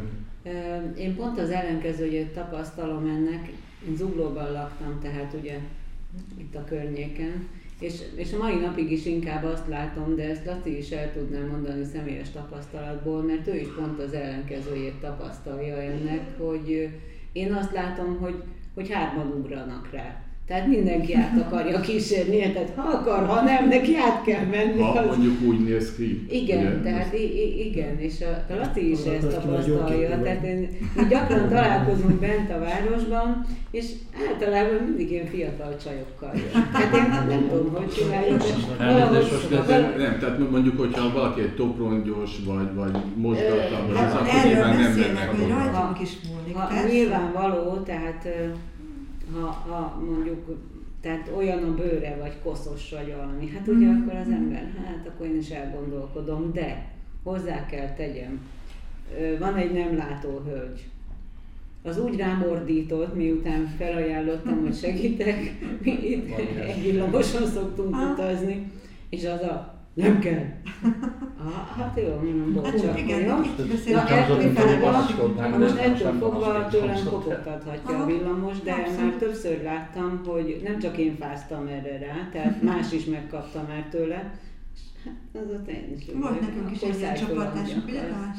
Én pont az ellenkezőjét tapasztalom ennek. Én Zuglóban laktam, tehát ugye itt a környéken. És, és a mai napig is inkább azt látom, de ezt Laci is el tudnám mondani személyes tapasztalatból, mert ő is pont az ellenkezőjét tapasztalja ennek, hogy én azt látom, hogy, hogy hárman ugranak rá. Tehát mindenki át akarja kísérni, tehát ha akar, ha nem, neki át kell menni. Ha az... mondjuk úgy néz ki. Igen, ugye? tehát i- igen, és a, a Laci is ezt tapasztalja. Tehát én, mi gyakran találkozunk bent a városban, és általában mindig ilyen fiatal csajokkal jön. Tehát én nem tudom, hogy csináljuk. Nem, tehát mondjuk, hogyha valaki egy toprongyos, vagy, vagy mozgatlan, vagy az, akkor Erről nyilván nem beszélnek, mennek hogy oda. rajtunk is múlik. Ha nyilvánvaló, tehát ha, ha mondjuk tehát olyan a bőre, vagy koszos, vagy valami, hát ugye mm. akkor az ember, hát akkor én is elgondolkodom, de hozzá kell tegyem, van egy nem látó hölgy. Az úgy rám ordított, miután felajánlottam, hogy segítek, mi itt egy villamoson szoktunk utazni, és az a nem kell. Ah, hát jó, mondom, bocsánat. Igen, jó? beszélünk. Most ettől fogva tőlem kopogtathatja a villamos, de már többször láttam, hogy nem csak én fáztam erre rá, tehát más is megkapta már tőle. Hát az ott én is. Volt nekünk is egy ilyen csoportásunk, ugye Tamás?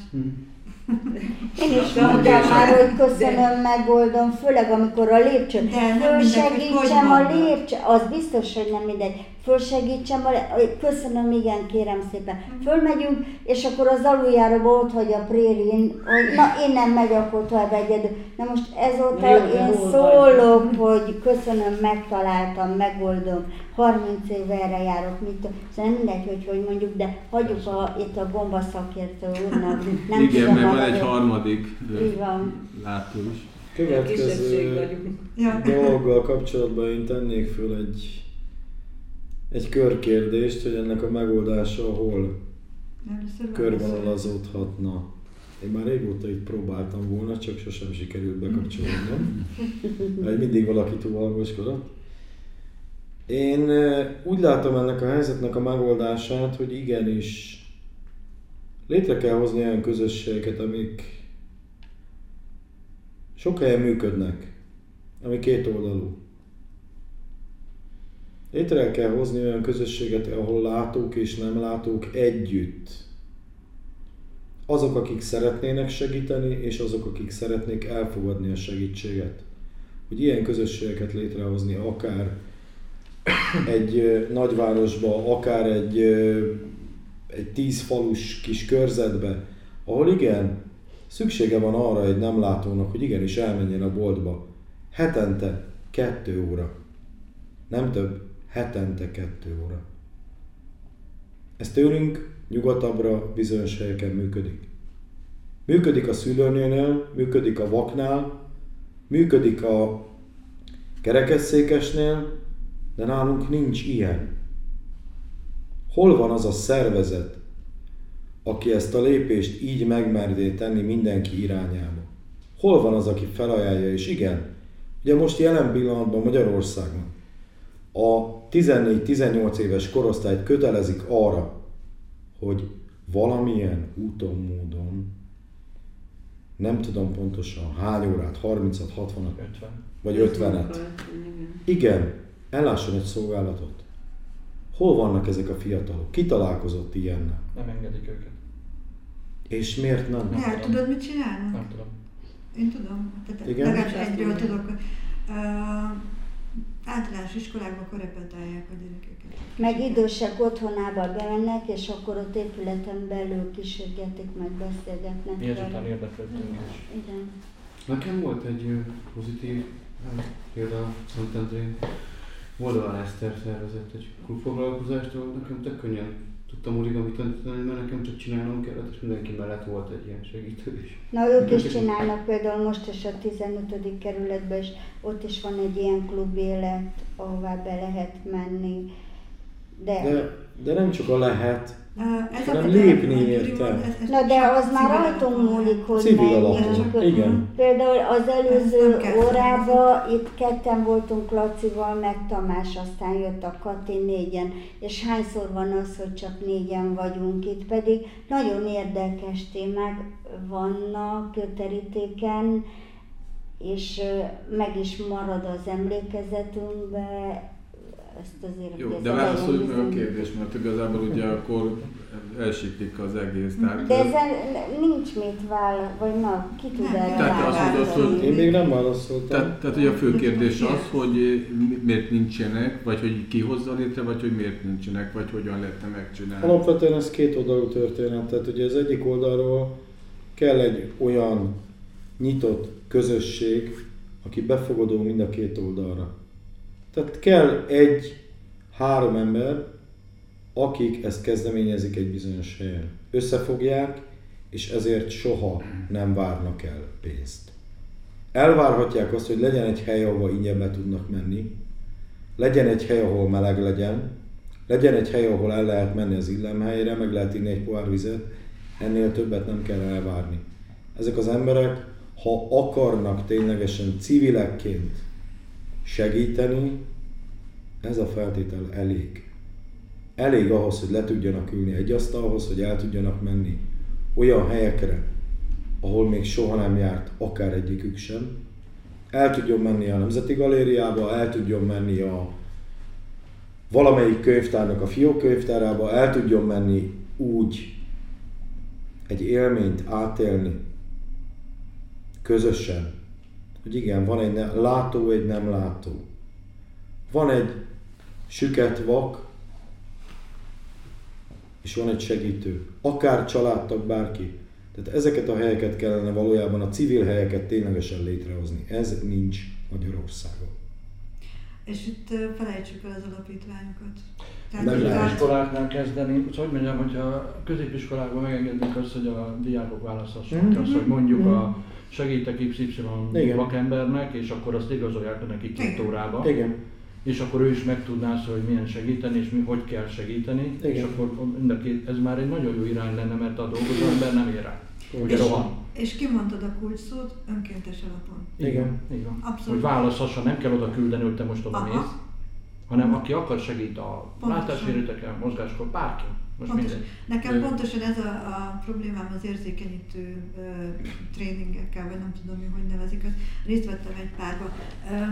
Én is mondtam már, hogy köszönöm, megoldom, főleg amikor a lépcső. Fölsegítsem a lépcső, az biztos, hogy nem mindegy. Fölsegítsem, a lépcső. Köszönöm, igen, kérem szépen. Fölmegyünk, és akkor az aluljáróba ott hagy a prérin, hogy na, innen megy, akkor tovább egyedül. Na most ezóta én szólok, hogy köszönöm, megtaláltam, megoldom. harminc éve erre járok, mit szóval nem mindegy, hogy, hogy mondjuk, de hagyjuk a, itt a gomba szakértő úrnak. Nem igen, tudom, meg van hogy egy harmadik látó is. Következő dologgal kapcsolatban én tennék föl egy, egy körkérdést, hogy ennek a megoldása hol körvonalazódhatna. Én már régóta itt próbáltam volna, csak sosem sikerült bekapcsolódnom, mert mindig valaki túl hangoskodott. Én úgy látom ennek a helyzetnek a megoldását, hogy igenis létre kell hozni olyan közösségeket, amik sok helyen működnek, ami kétoldalú. Létre kell hozni olyan közösséget, ahol látók és nem látók együtt. Azok, akik szeretnének segíteni, és azok, akik szeretnék elfogadni a segítséget. Hogy ilyen közösségeket létrehozni, akár egy nagyvárosba, akár egy, egy tíz falus kis körzetbe, ahol igen, szüksége van arra egy nem látónak, hogy igenis elmenjen a boltba. Hetente kettő óra. Nem több, hetente kettő óra. Ez tőlünk nyugatabbra bizonyos helyeken működik. Működik a szülőnél, működik a vaknál, működik a kerekesszékesnél, de nálunk nincs ilyen. Hol van az a szervezet, aki ezt a lépést így megmerné tenni mindenki irányába? Hol van az, aki felajánlja? És igen, ugye most jelen pillanatban Magyarországon a tizennégy-tizennyolc éves korosztályt kötelezik arra, hogy valamilyen úton, módon, nem tudom pontosan hány órát, harmincat, hatvanat, vagy ötvenet. Igen, ellásson egy szolgálatot. Hol vannak ezek a fiatalok? Ki találkozott ilyennel? Nem engedik őket. És miért nem? Nem, nem tudod, mit csinálnak? Nem tudom. Én tudom. Tehát igen? Legalábbis egyről tudok. Uh, általános iskolákban korepetálják a gyerekeket. Meg idősek otthonába bemennek, és akkor ott épületen belül kísérgetik, meg beszélgetnek. Mi ezután érdeklődtünk is. Igen. Nekem volt egy pozitív példa Szentendrén. Moldován Eszter szervezett egy klubfoglalkozást, ahol nekem tök könnyen tudtam origami tanítani, mert nekem csak csinálnom kellett, és mindenki mellett volt egy ilyen segítő is. Na ők is csinálnak például most is a tizenötödik kerületben, és ott is van egy ilyen klubélet ahová be lehet menni. De, de, de nem csak a lehet, Ez hanem lépni érte. Na de az már rajtunk múlik, hogy Civil menjünk. alapon, igen. Például az előző nem kell órában itt ketten voltunk Lacival, meg Tamás, aztán jött a Kati négyen. És hányszor van az, hogy csak négyen vagyunk itt, pedig nagyon érdekes témák vannak terítéken, és meg is marad az emlékezetünkbe. Ezt azért Jó, de válaszoljuk meg a kérdést, mert igazából ugye akkor elsiklik az egész. Tehát, de ezen nincs mit válaszolni, vagy na, ki tud erre tehát azt mondod, hogy én még nem válaszoltam. Tehát, tehát ugye a fő kérdés az, hogy miért nincsenek, vagy hogy ki hozza létre, vagy hogy miért nincsenek, vagy hogyan lehetne megcsinálni. Alapvetően ez két oldalú történet, tehát ugye az egyik oldalról kell egy olyan nyitott közösség, aki befogadó mind a két oldalra. Tehát kell egy, három ember, akik ezt kezdeményezik egy bizonyos helyen. Összefogják, és ezért soha nem várnak el pénzt. Elvárhatják azt, hogy legyen egy hely, ahova ingyen be tudnak menni, legyen egy hely, ahol meleg legyen, legyen egy hely, ahol el lehet menni az illemhelyre, meg lehet inni egy pohár vizet, ennél többet nem kell elvárni. Ezek az emberek, ha akarnak ténylegesen civilekként segíteni, ez a feltétel elég. Elég ahhoz, hogy le tudjanak ülni egy asztalhoz, hogy el tudjanak menni olyan helyekre, ahol még soha nem járt akár egyikük sem. El tudjon menni a Nemzeti Galériába, el tudjon menni a valamelyik könyvtárnak a fiókkönyvtárába, el tudjon menni úgy egy élményt átélni közösen, hogy igen, van egy látó, egy nem látó. Van egy süket vak, és van egy segítő. Akár családtag, bárki. Tehát ezeket a helyeket kellene valójában, a civil helyeket ténylegesen létrehozni. Ez nincs Magyarországon. És itt felejtsük el az alapítványokat. Nem lehet. Iskoláknál kezdeni, szóval hogy mondjam, hogyha a középiskolákban megengednék azt, hogy a diákok választhassanak mm-hmm. azt, hogy mondjuk mm-hmm. a segítek iksz ipszilon vakembernek, és akkor azt igazolják be neki két órába. Igen. És akkor ő is megtudná azt, hogy milyen segíteni, és mi, hogy kell segíteni. Igen. És akkor mind a két, ez már egy nagyon jó irány lenne, mert a dolgozó ember nem ér rá. És, és kimondtad a kulcsszót önkéntes alapon. Igen. Igen. Abszolút. Hogy választhassa, nem kell oda küldeni, hogy te most oda mész, hanem aki akar segít a látássérültekkel, mozgáskor, bárki. Most pontosan. Nekem de... pontosan ez a, a problémám az érzékenyítő uh, tréningekkel, vagy nem tudom, hogy nevezik azt. Részt vettem egy párba. Uh,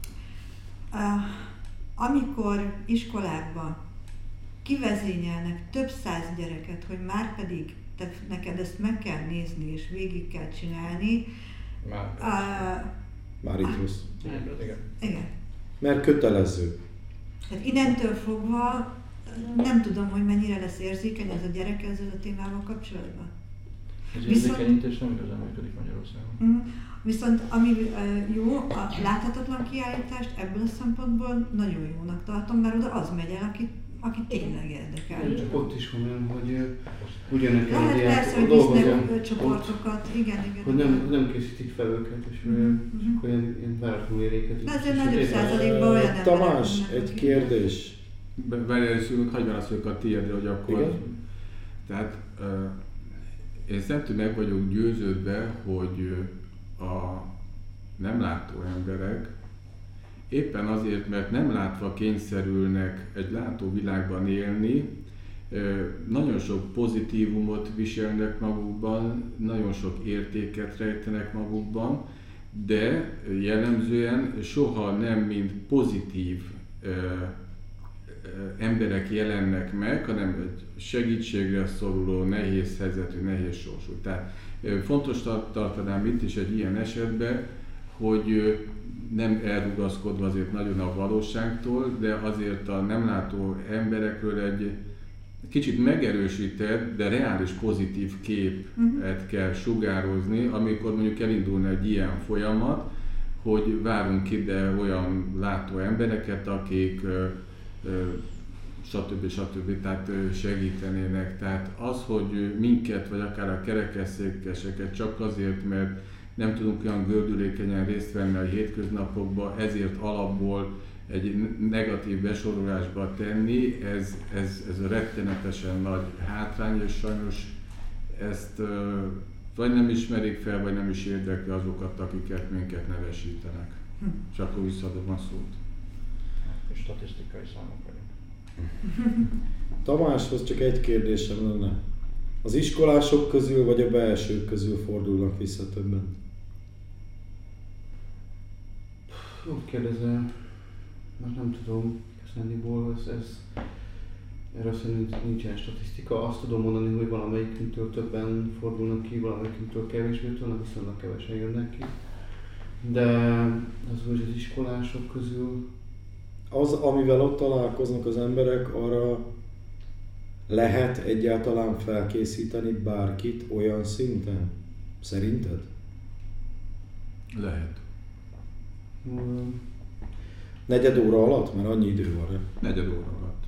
uh, amikor iskolákban kivezényelnek több száz gyereket, hogy már pedig te, neked ezt meg kell nézni és végig kell csinálni. Már, uh, már itt rossz. Igen. Igen. Mert kötelező. Tehát innentől fogva nem tudom, hogy mennyire lesz érzékeny ez a gyerek ezzel a témával kapcsolatban. Ez érzékenyítés nem igazán működik Magyarországon. Uh-huh. Viszont ami uh, jó, a láthatatlan kiállítást ebből a szempontból nagyon jónak tartom, mert oda az megy el, aki, aki tényleg érdekel. Csak ott is mondom, hogy ugyanek lehet a persze, hogy visznek csoportokat, igen, igen. Hogy nem, nem készítik fel őket, és uh-huh. olyan ilyen váratlanul éréket. De azért nagyobb százalékban olyan emberek. Tamás, egy kérdés. Belőszülünk, hagyj válaszoljak a tiédre, hogy akkor... Igen? Tehát uh, én szemtől meg vagyok győződve, hogy a nem látó emberek éppen azért, mert nem látva kényszerülnek egy látó világban élni, nagyon sok pozitívumot viselnek magukban, nagyon sok értéket rejtenek magukban, de jellemzően soha nem mind pozitív emberek jelennek meg, hanem egy segítségre szoruló, nehéz helyzetű, nehéz sorsú. Tehát fontos tartanám itt is egy ilyen esetben, hogy nem elrugaszkodva azért nagyon a valóságtól, de azért a nem látó emberekről egy kicsit megerősített, de reális pozitív képet kell sugározni, amikor mondjuk elindulna egy ilyen folyamat, hogy várunk ide olyan látó embereket, akik stb. stb. Tehát segítenének. Tehát az, hogy minket, vagy akár a kerekesszékeseket csak azért, mert nem tudunk olyan gördülékenyen részt venni a hétköznapokban, ezért alapból egy negatív besorolásba tenni, ez, ez, ez a rettenetesen nagy hátrány, és sajnos ezt vagy nem ismerik fel, vagy nem is érdekli azokat, akiket minket nevesítenek. Hm. És akkor visszaadom a szót. És statisztikai számok vagyunk. Tamáshoz csak egy kérdésem lenne. Az iskolások közül, vagy a belsők közül fordulnak vissza többen? Úgy kérdezem, mert nem tudom, igazándiból ez, ez erről szerint nincsen statisztika. Azt tudom mondani, hogy valamelyikünktől többen fordulnak ki, valamelyikünktől kevésbé tudnak, viszonylag kevesen jönnek ki. De az, hogy az iskolások közül... Az, amivel ott találkoznak az emberek, arra lehet egyáltalán felkészíteni bárkit olyan szinten? Szerinted? Lehet. Hmm. Negyed óra alatt? Mert annyi idő van rá. Negyed óra alatt.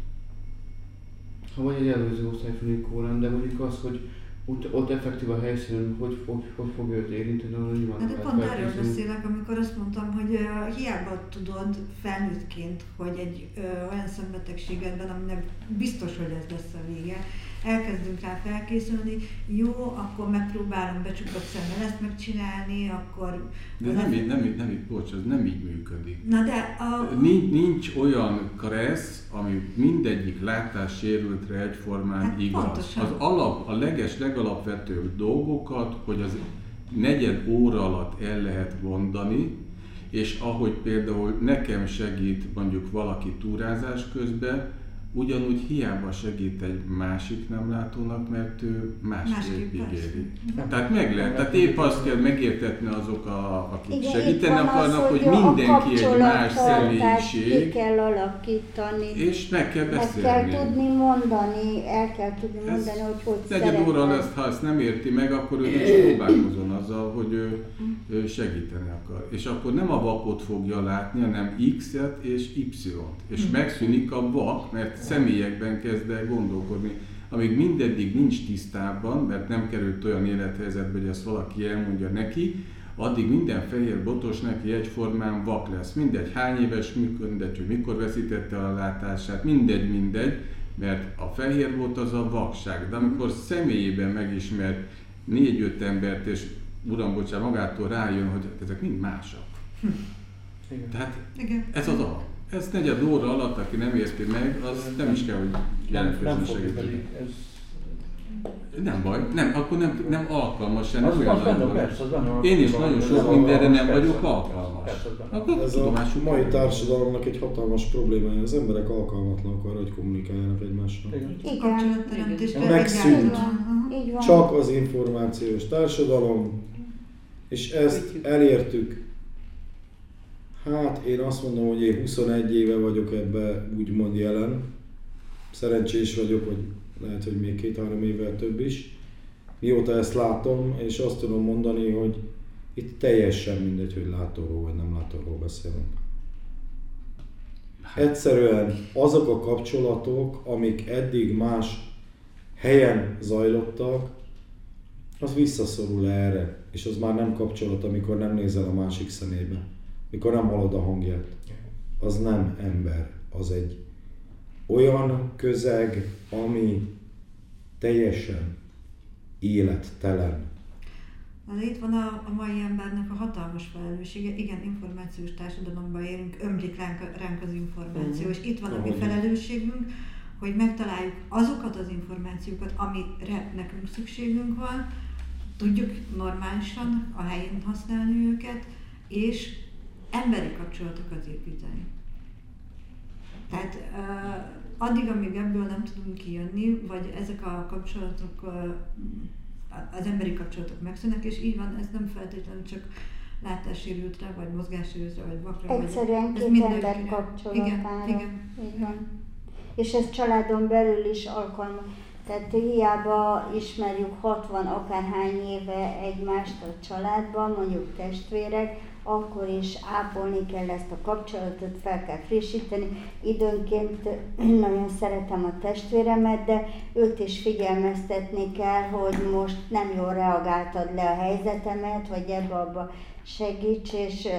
Ha vagy egy előző osztályfőnök órán, de mondjuk az, hogy ott, ott effektív a helyszínen, hogy, hogy, hogy fogja őt érinteni, arra nyilván de pont erről beszélek, amikor azt mondtam, hogy uh, hiába tudod felnőttként, hogy egy uh, olyan szembetegségedben, aminek biztos, hogy ez lesz a vége, elkezdünk rá felkészülni, jó, akkor megpróbálom becsukott szemmel ezt megcsinálni, akkor... De nem így, nem így, nem így, bocs, ez nem így működik. Na de a... Nincs, nincs olyan kressz, ami mindegyik látássérültre egyformán hát igaz. Pontosan. Az alap, a leges, legalapvetőbb dolgokat, hogy az negyed óra alatt el lehet mondani, és ahogy például nekem segít mondjuk valaki túrázás közben, ugyanúgy hiába segít egy másik nem látónak, mert ő másképp ígéri. Tehát meg lehet, tehát épp azt kell megértetni azok, a, akik igen, segíteni akarnak, az, hogy mindenki egy más személyiség. Ki kell alakítani. És meg kell beszélni. Meg kell tudni mondani, el kell tudni ez mondani, hogy hogy szeretnél. Negyed óra lesz, ha ezt nem érti meg, akkor ő is próbálkozon azzal, hogy ő, ő segíteni akar. És akkor nem a vakot fogja látni, hanem X-et és Y-t. És hmm. megszűnik a vak, mert személyekben kezd el gondolkodni. Amíg mindeddig nincs tisztában, mert nem került olyan élethelyzetbe, hogy ezt valaki elmondja neki, addig minden fehér botos neki egyformán vak lesz. Mindegy hány éves, mindegy, hogy mikor veszítette a látását, mindegy, mindegy, mert a fehér bot az a vakság. De amikor személyében megismer négy-öt embert, és uram, bocsánat, magától rájön, hogy ezek mind másak. Igen. Tehát ez az alap. Ezt negyed óra alatt, aki nem érti meg, az nem is kell, hogy jelentősen segíteni. Ez... Nem baj, nem, akkor nem, nem alkalmas ennek olyan nagyon. Én is nagyon sok mindenre nem vagyok alkalmas. Ez a mai társadalomnak egy hatalmas problémája, az emberek alkalmatlanak arra, hogy kommunikáljanak egymással. Igen. Megszűnt csak az információs társadalom, és ezt elértük. Hát én azt mondom, hogy én huszonegy éve vagyok ebben úgymond jelen. Szerencsés vagyok, hogy lehet, hogy még két-három évvel több is. Mióta ezt látom, és azt tudom mondani, hogy itt teljesen mindegy, hogy látóról vagy nem látóról beszélünk. Egyszerűen azok a kapcsolatok, amik eddig más helyen zajlottak, az visszaszorul erre, és az már nem kapcsolat, amikor nem nézel a másik szemébe. Mikor nem hallod a hangját, az nem ember, az egy olyan közeg, ami teljesen élettelen. Az itt van a, a mai embernek a hatalmas felelőssége, igen, információs társadalomban élünk, ömlik ránk, ránk az információ, mm. és itt van a mi felelősségünk, hogy megtaláljuk azokat az információkat, amire nekünk szükségünk van, tudjuk normálisan a helyén használni őket, és emberi kapcsolatokat építeni. Tehát uh, addig, amíg ebből nem tudunk kijönni, vagy ezek a kapcsolatok, uh, az emberi kapcsolatok megszűnnek, és így van, ez nem feltétlenül csak látássérültre, vagy mozgássérültre, vagy vakra. Egyszerűen két ember kapcsolatára. Igen, igen. Így van. És ez családon belül is alkalmas. Tehát hiába ismerjük hatvan akárhány éve egymást a családban, mondjuk testvérek, akkor is ápolni kell ezt a kapcsolatot, fel kell frissíteni. Időnként nagyon szeretem a testvéremet, de őt is figyelmeztetni kell, hogy most nem jól reagáltad le a helyzetemet, vagy ebbe abba segíts, és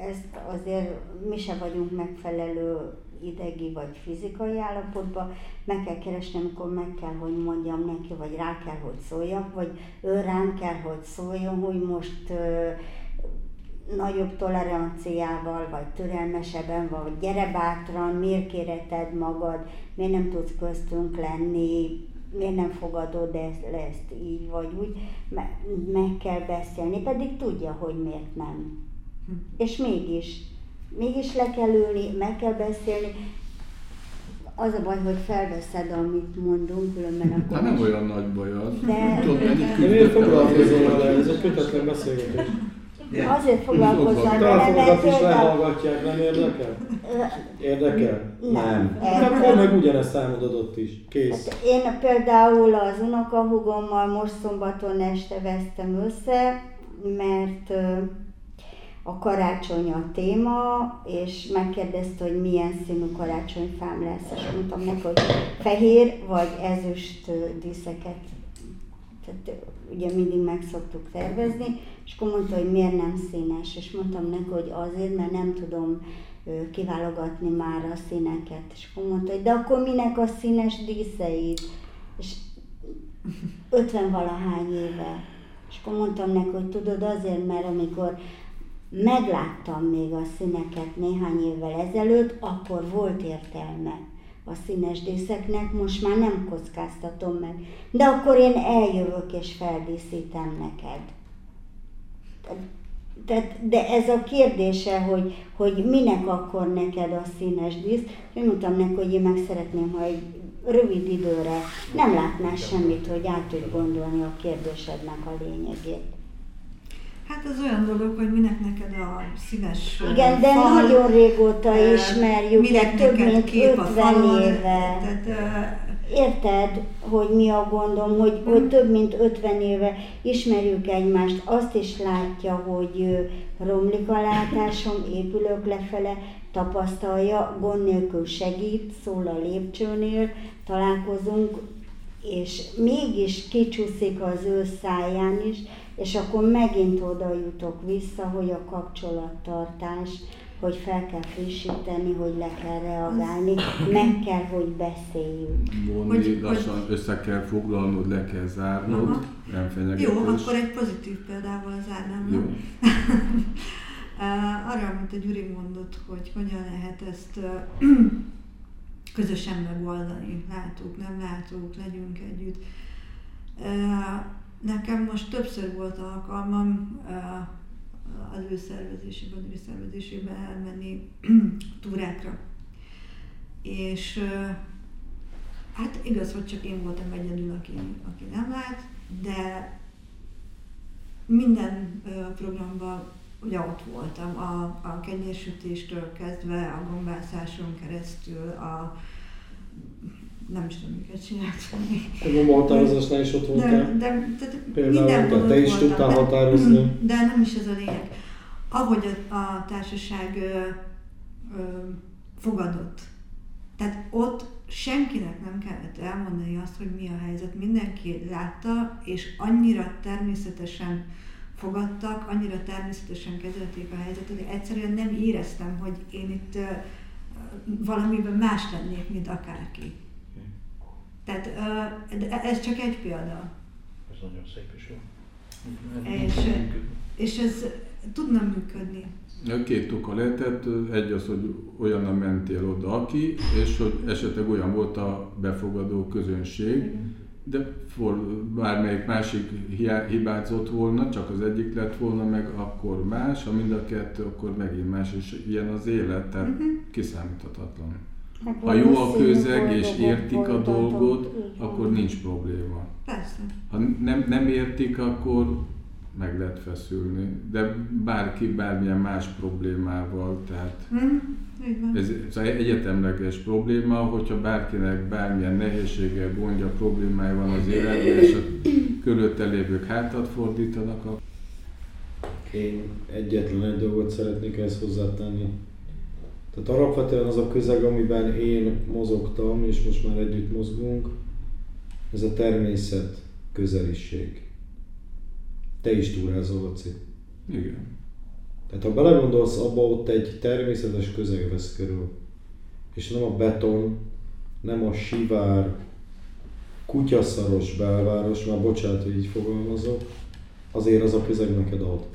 ezt azért mi se vagyunk megfelelő idegi vagy fizikai állapotban, meg kell keresni, amikor meg kell, hogy mondjam neki, vagy rá kell, hogy szóljak, vagy ő rám kell, hogy szóljon, hogy most ö, nagyobb toleranciával, vagy türelmesebben, vagy gyere bátran, miért kéreted magad, miért nem tudsz köztünk lenni, miért nem fogadod ezt, ezt így vagy úgy, Me- meg kell beszélni, pedig tudja, hogy miért nem. Hm. És mégis, mégis le kell ülni, meg kell beszélni. Az a baj, hogy felveszed, amit mondunk, különben akkor... Hát nem olyan nagy baj az. De... De miért foglalkozol vele? Ez egy kötetlen beszélgetés. Azért foglalkozom vele, mert telefonokat is például... lehallgatják, nem érdekel? Érdekel? Nem. nem. Akkor meg ugyanezt elmondod ott is. Kész. Hát én például az unokahúgommal most szombaton este vesztem össze, mert a karácsony a téma, és megkérdezte, hogy milyen színű karácsonyfám lesz, és mondtam neki, hogy fehér vagy ezüst díszeket. Tehát ugye mindig meg szoktuk tervezni, és akkor mondta, hogy miért nem színes, és mondtam neki, hogy azért, mert nem tudom kiválogatni már a színeket, és akkor mondta, hogy de akkor minek a színes díszeid? És ötven valahány éve. És akkor mondtam neki, hogy tudod, azért, mert amikor megláttam még a színeket néhány évvel ezelőtt, akkor volt értelme a színes díszeknek, most már nem kockáztatom meg. De akkor én eljövök és feldíszítem neked. De, de ez a kérdése, hogy, hogy minek akkor neked a színes dísz, én mondtam neki, hogy én meg szeretném, ha egy rövid időre nem látnál semmit, hogy át tudj gondolni a kérdésednek a lényegét. Hát ez olyan dolog, hogy minek neked a színes igen, de fal, nagyon régóta ismerjük, minek több mint kép a ötven falon, éve. Tehát, uh, érted, hogy mi a gondom, hogy, hmm. hogy több mint ötven éve ismerjük egymást, azt is látja, hogy romlik a látásom, épülök lefele, tapasztalja, gond nélkül segít, szól a lépcsőnél, találkozunk, és mégis kicsúszik az ő száján is, és akkor megint oda jutok vissza, hogy a kapcsolattartás, hogy fel kell frissíteni, hogy le kell reagálni, meg kell, hogy beszéljünk. Vonni, hogy, lassan hogy... össze kell foglalnod, le kell zárnod, aha. Nem fenyegetés. Jó, akkor egy pozitív példával zárnám. Jó. Arra, amit a Gyuri mondott, hogy hogyan lehet ezt közösen megoldani, látók, nem látók, legyünk együtt. Nekem most többször volt alkalmam az ő szervezésében, ő szervezésében elmenni túrákra. És hát igaz, hogy csak én voltam egyedül, aki, aki nem lát, de minden programban ugye ott voltam, a, a kenyérsütéstől kezdve, a gombászáson keresztül, a nem is tudom, miket csináltam. A gombahatározásnál is ott voltál? De, de, de például te, te is voltam, tudtál de, határozni? De nem is ez a lényeg. Ahogy a, a társaság ö, ö, fogadott, tehát ott senkinek nem kellett elmondani azt, hogy mi a helyzet. Mindenki látta, és annyira természetesen fogadtak, annyira természetesen kezelték a helyzetet, hogy egyszerűen nem éreztem, hogy én itt uh, valamiben más lennék, mint akárki. Tehát uh, ez csak egy példa. Ez nagyon szép és jó. És, és ez tudna működni. Két oka lehetett, egy az, hogy olyannan mentél oda, aki, és hogy esetleg olyan volt a befogadó közönség, de for, bármelyik másik hibázott volna, csak az egyik lett volna, meg akkor más, ha mind a kettő, akkor megint más, és ilyen az élet, tehát uh-huh. kiszámíthatatlan. Ha jó a közeg és értik a dolgot, akkor nincs probléma. Persze. Ha nem, nem értik, akkor meg lehet feszülni, de bárki bármilyen más problémával, tehát mm, ez, ez egyetemleges probléma, hogyha bárkinek bármilyen nehézsége, gondja, problémája van az életben, és a körülötte lévők hátat fordítanak. A... Én egyetlen egy dolgot szeretnék ezt hozzátenni. Tehát alapvetően az a közeg, amiben én mozogtam, és most már együtt mozgunk, ez a természet közeliség. Te is túrázol, Laci. Igen. Tehát ha belegondolsz abba, ott egy természetes közeg vesz körül. És nem a beton, nem a sivár, kutyaszaros belváros, már bocsánat, hogy így fogalmazok, azért az a közeg neked ad.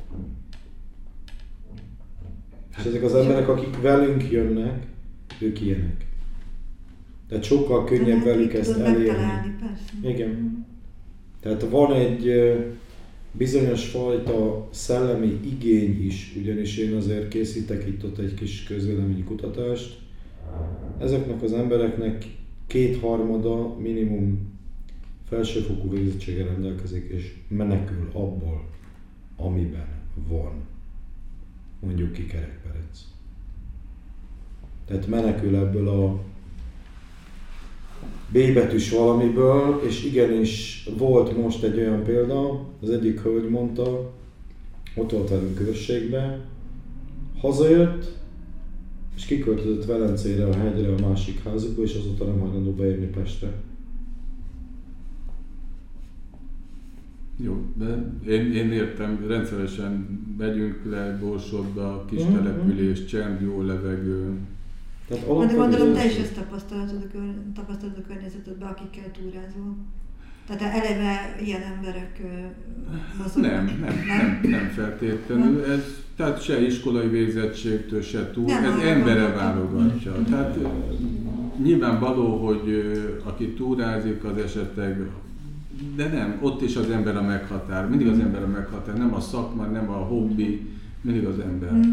És ezek az emberek, akik velünk jönnek, ők ilyenek. Tehát sokkal könnyebb velük ezt elérni. Igen. Tehát van egy bizonyos fajta szellemi igény is, ugyanis én azért készítek itt ott egy kis közvéleménykutatást. Ezeknek az embereknek kétharmada minimum felsőfokú végzettséggel rendelkezik, és menekül abból, amiben van. Mondjuk ki kerekperec. Tehát menekül ebből a B betűs valamiből, és igenis volt most egy olyan példa, az egyik hölgy mondta, ott volt velünk közösségben, hazajött, és kiköltözött Velencére, a hegyre, a másik házukba, és azóta nem hajlandó beérni Pestre. Jó, de én, én értem, rendszeresen megyünk le Borsodba, kis mm-hmm. település, csend, jó levegő. Tehát de gondolom, te is ezt tapasztalod a, kör, tapasztalod a környezetedben, akikkel túrázol. Tehát eleve ilyen emberek mozognak? Nem, nem, nem, nem, nem feltétlenül. Ez, tehát se iskolai végzettségtől, se túl, nem, ez embere válogatja. Mm-hmm. Tehát nyilvánvaló, hogy aki túrázik, az esetleg, de nem, ott is az ember a meghatár, mindig az ember a meghatár, nem a szakma, nem a hobbi, mindig az ember. Mm.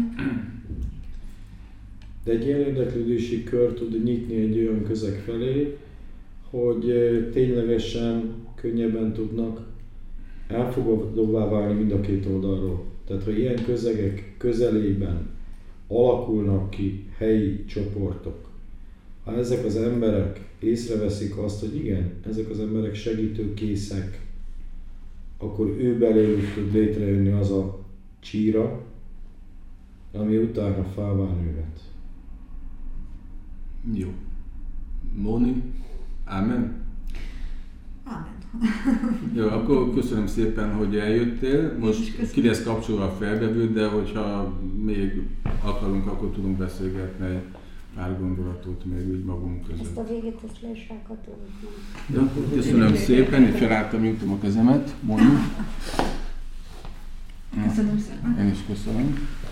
De egy ilyen érdeklődési kör tud nyitni egy olyan közeg felé, hogy ténylegesen könnyebben tudnak elfogadóvá válni mind a két oldalról. Tehát ha ilyen közegek közelében alakulnak ki helyi csoportok, ha ezek az emberek észreveszik azt, hogy igen, ezek az emberek segítőkészek, akkor ő beléjük tud létrejönni az a csíra, ami utána fává nőhet. Jó. Móni? Ámen? Ámen. Jó, akkor köszönöm szépen, hogy eljöttél. Most ki lesz kapcsolva a felvevő, de hogyha még akarunk, akkor tudunk beszélgetni egy pár gondolatot még úgy magunk között. Ezt a végét ezt le is rákatolom. De akkor köszönöm szépen, én felálltam, nyugtom a kezemet. Móni. Köszönöm szépen. Én is köszönöm.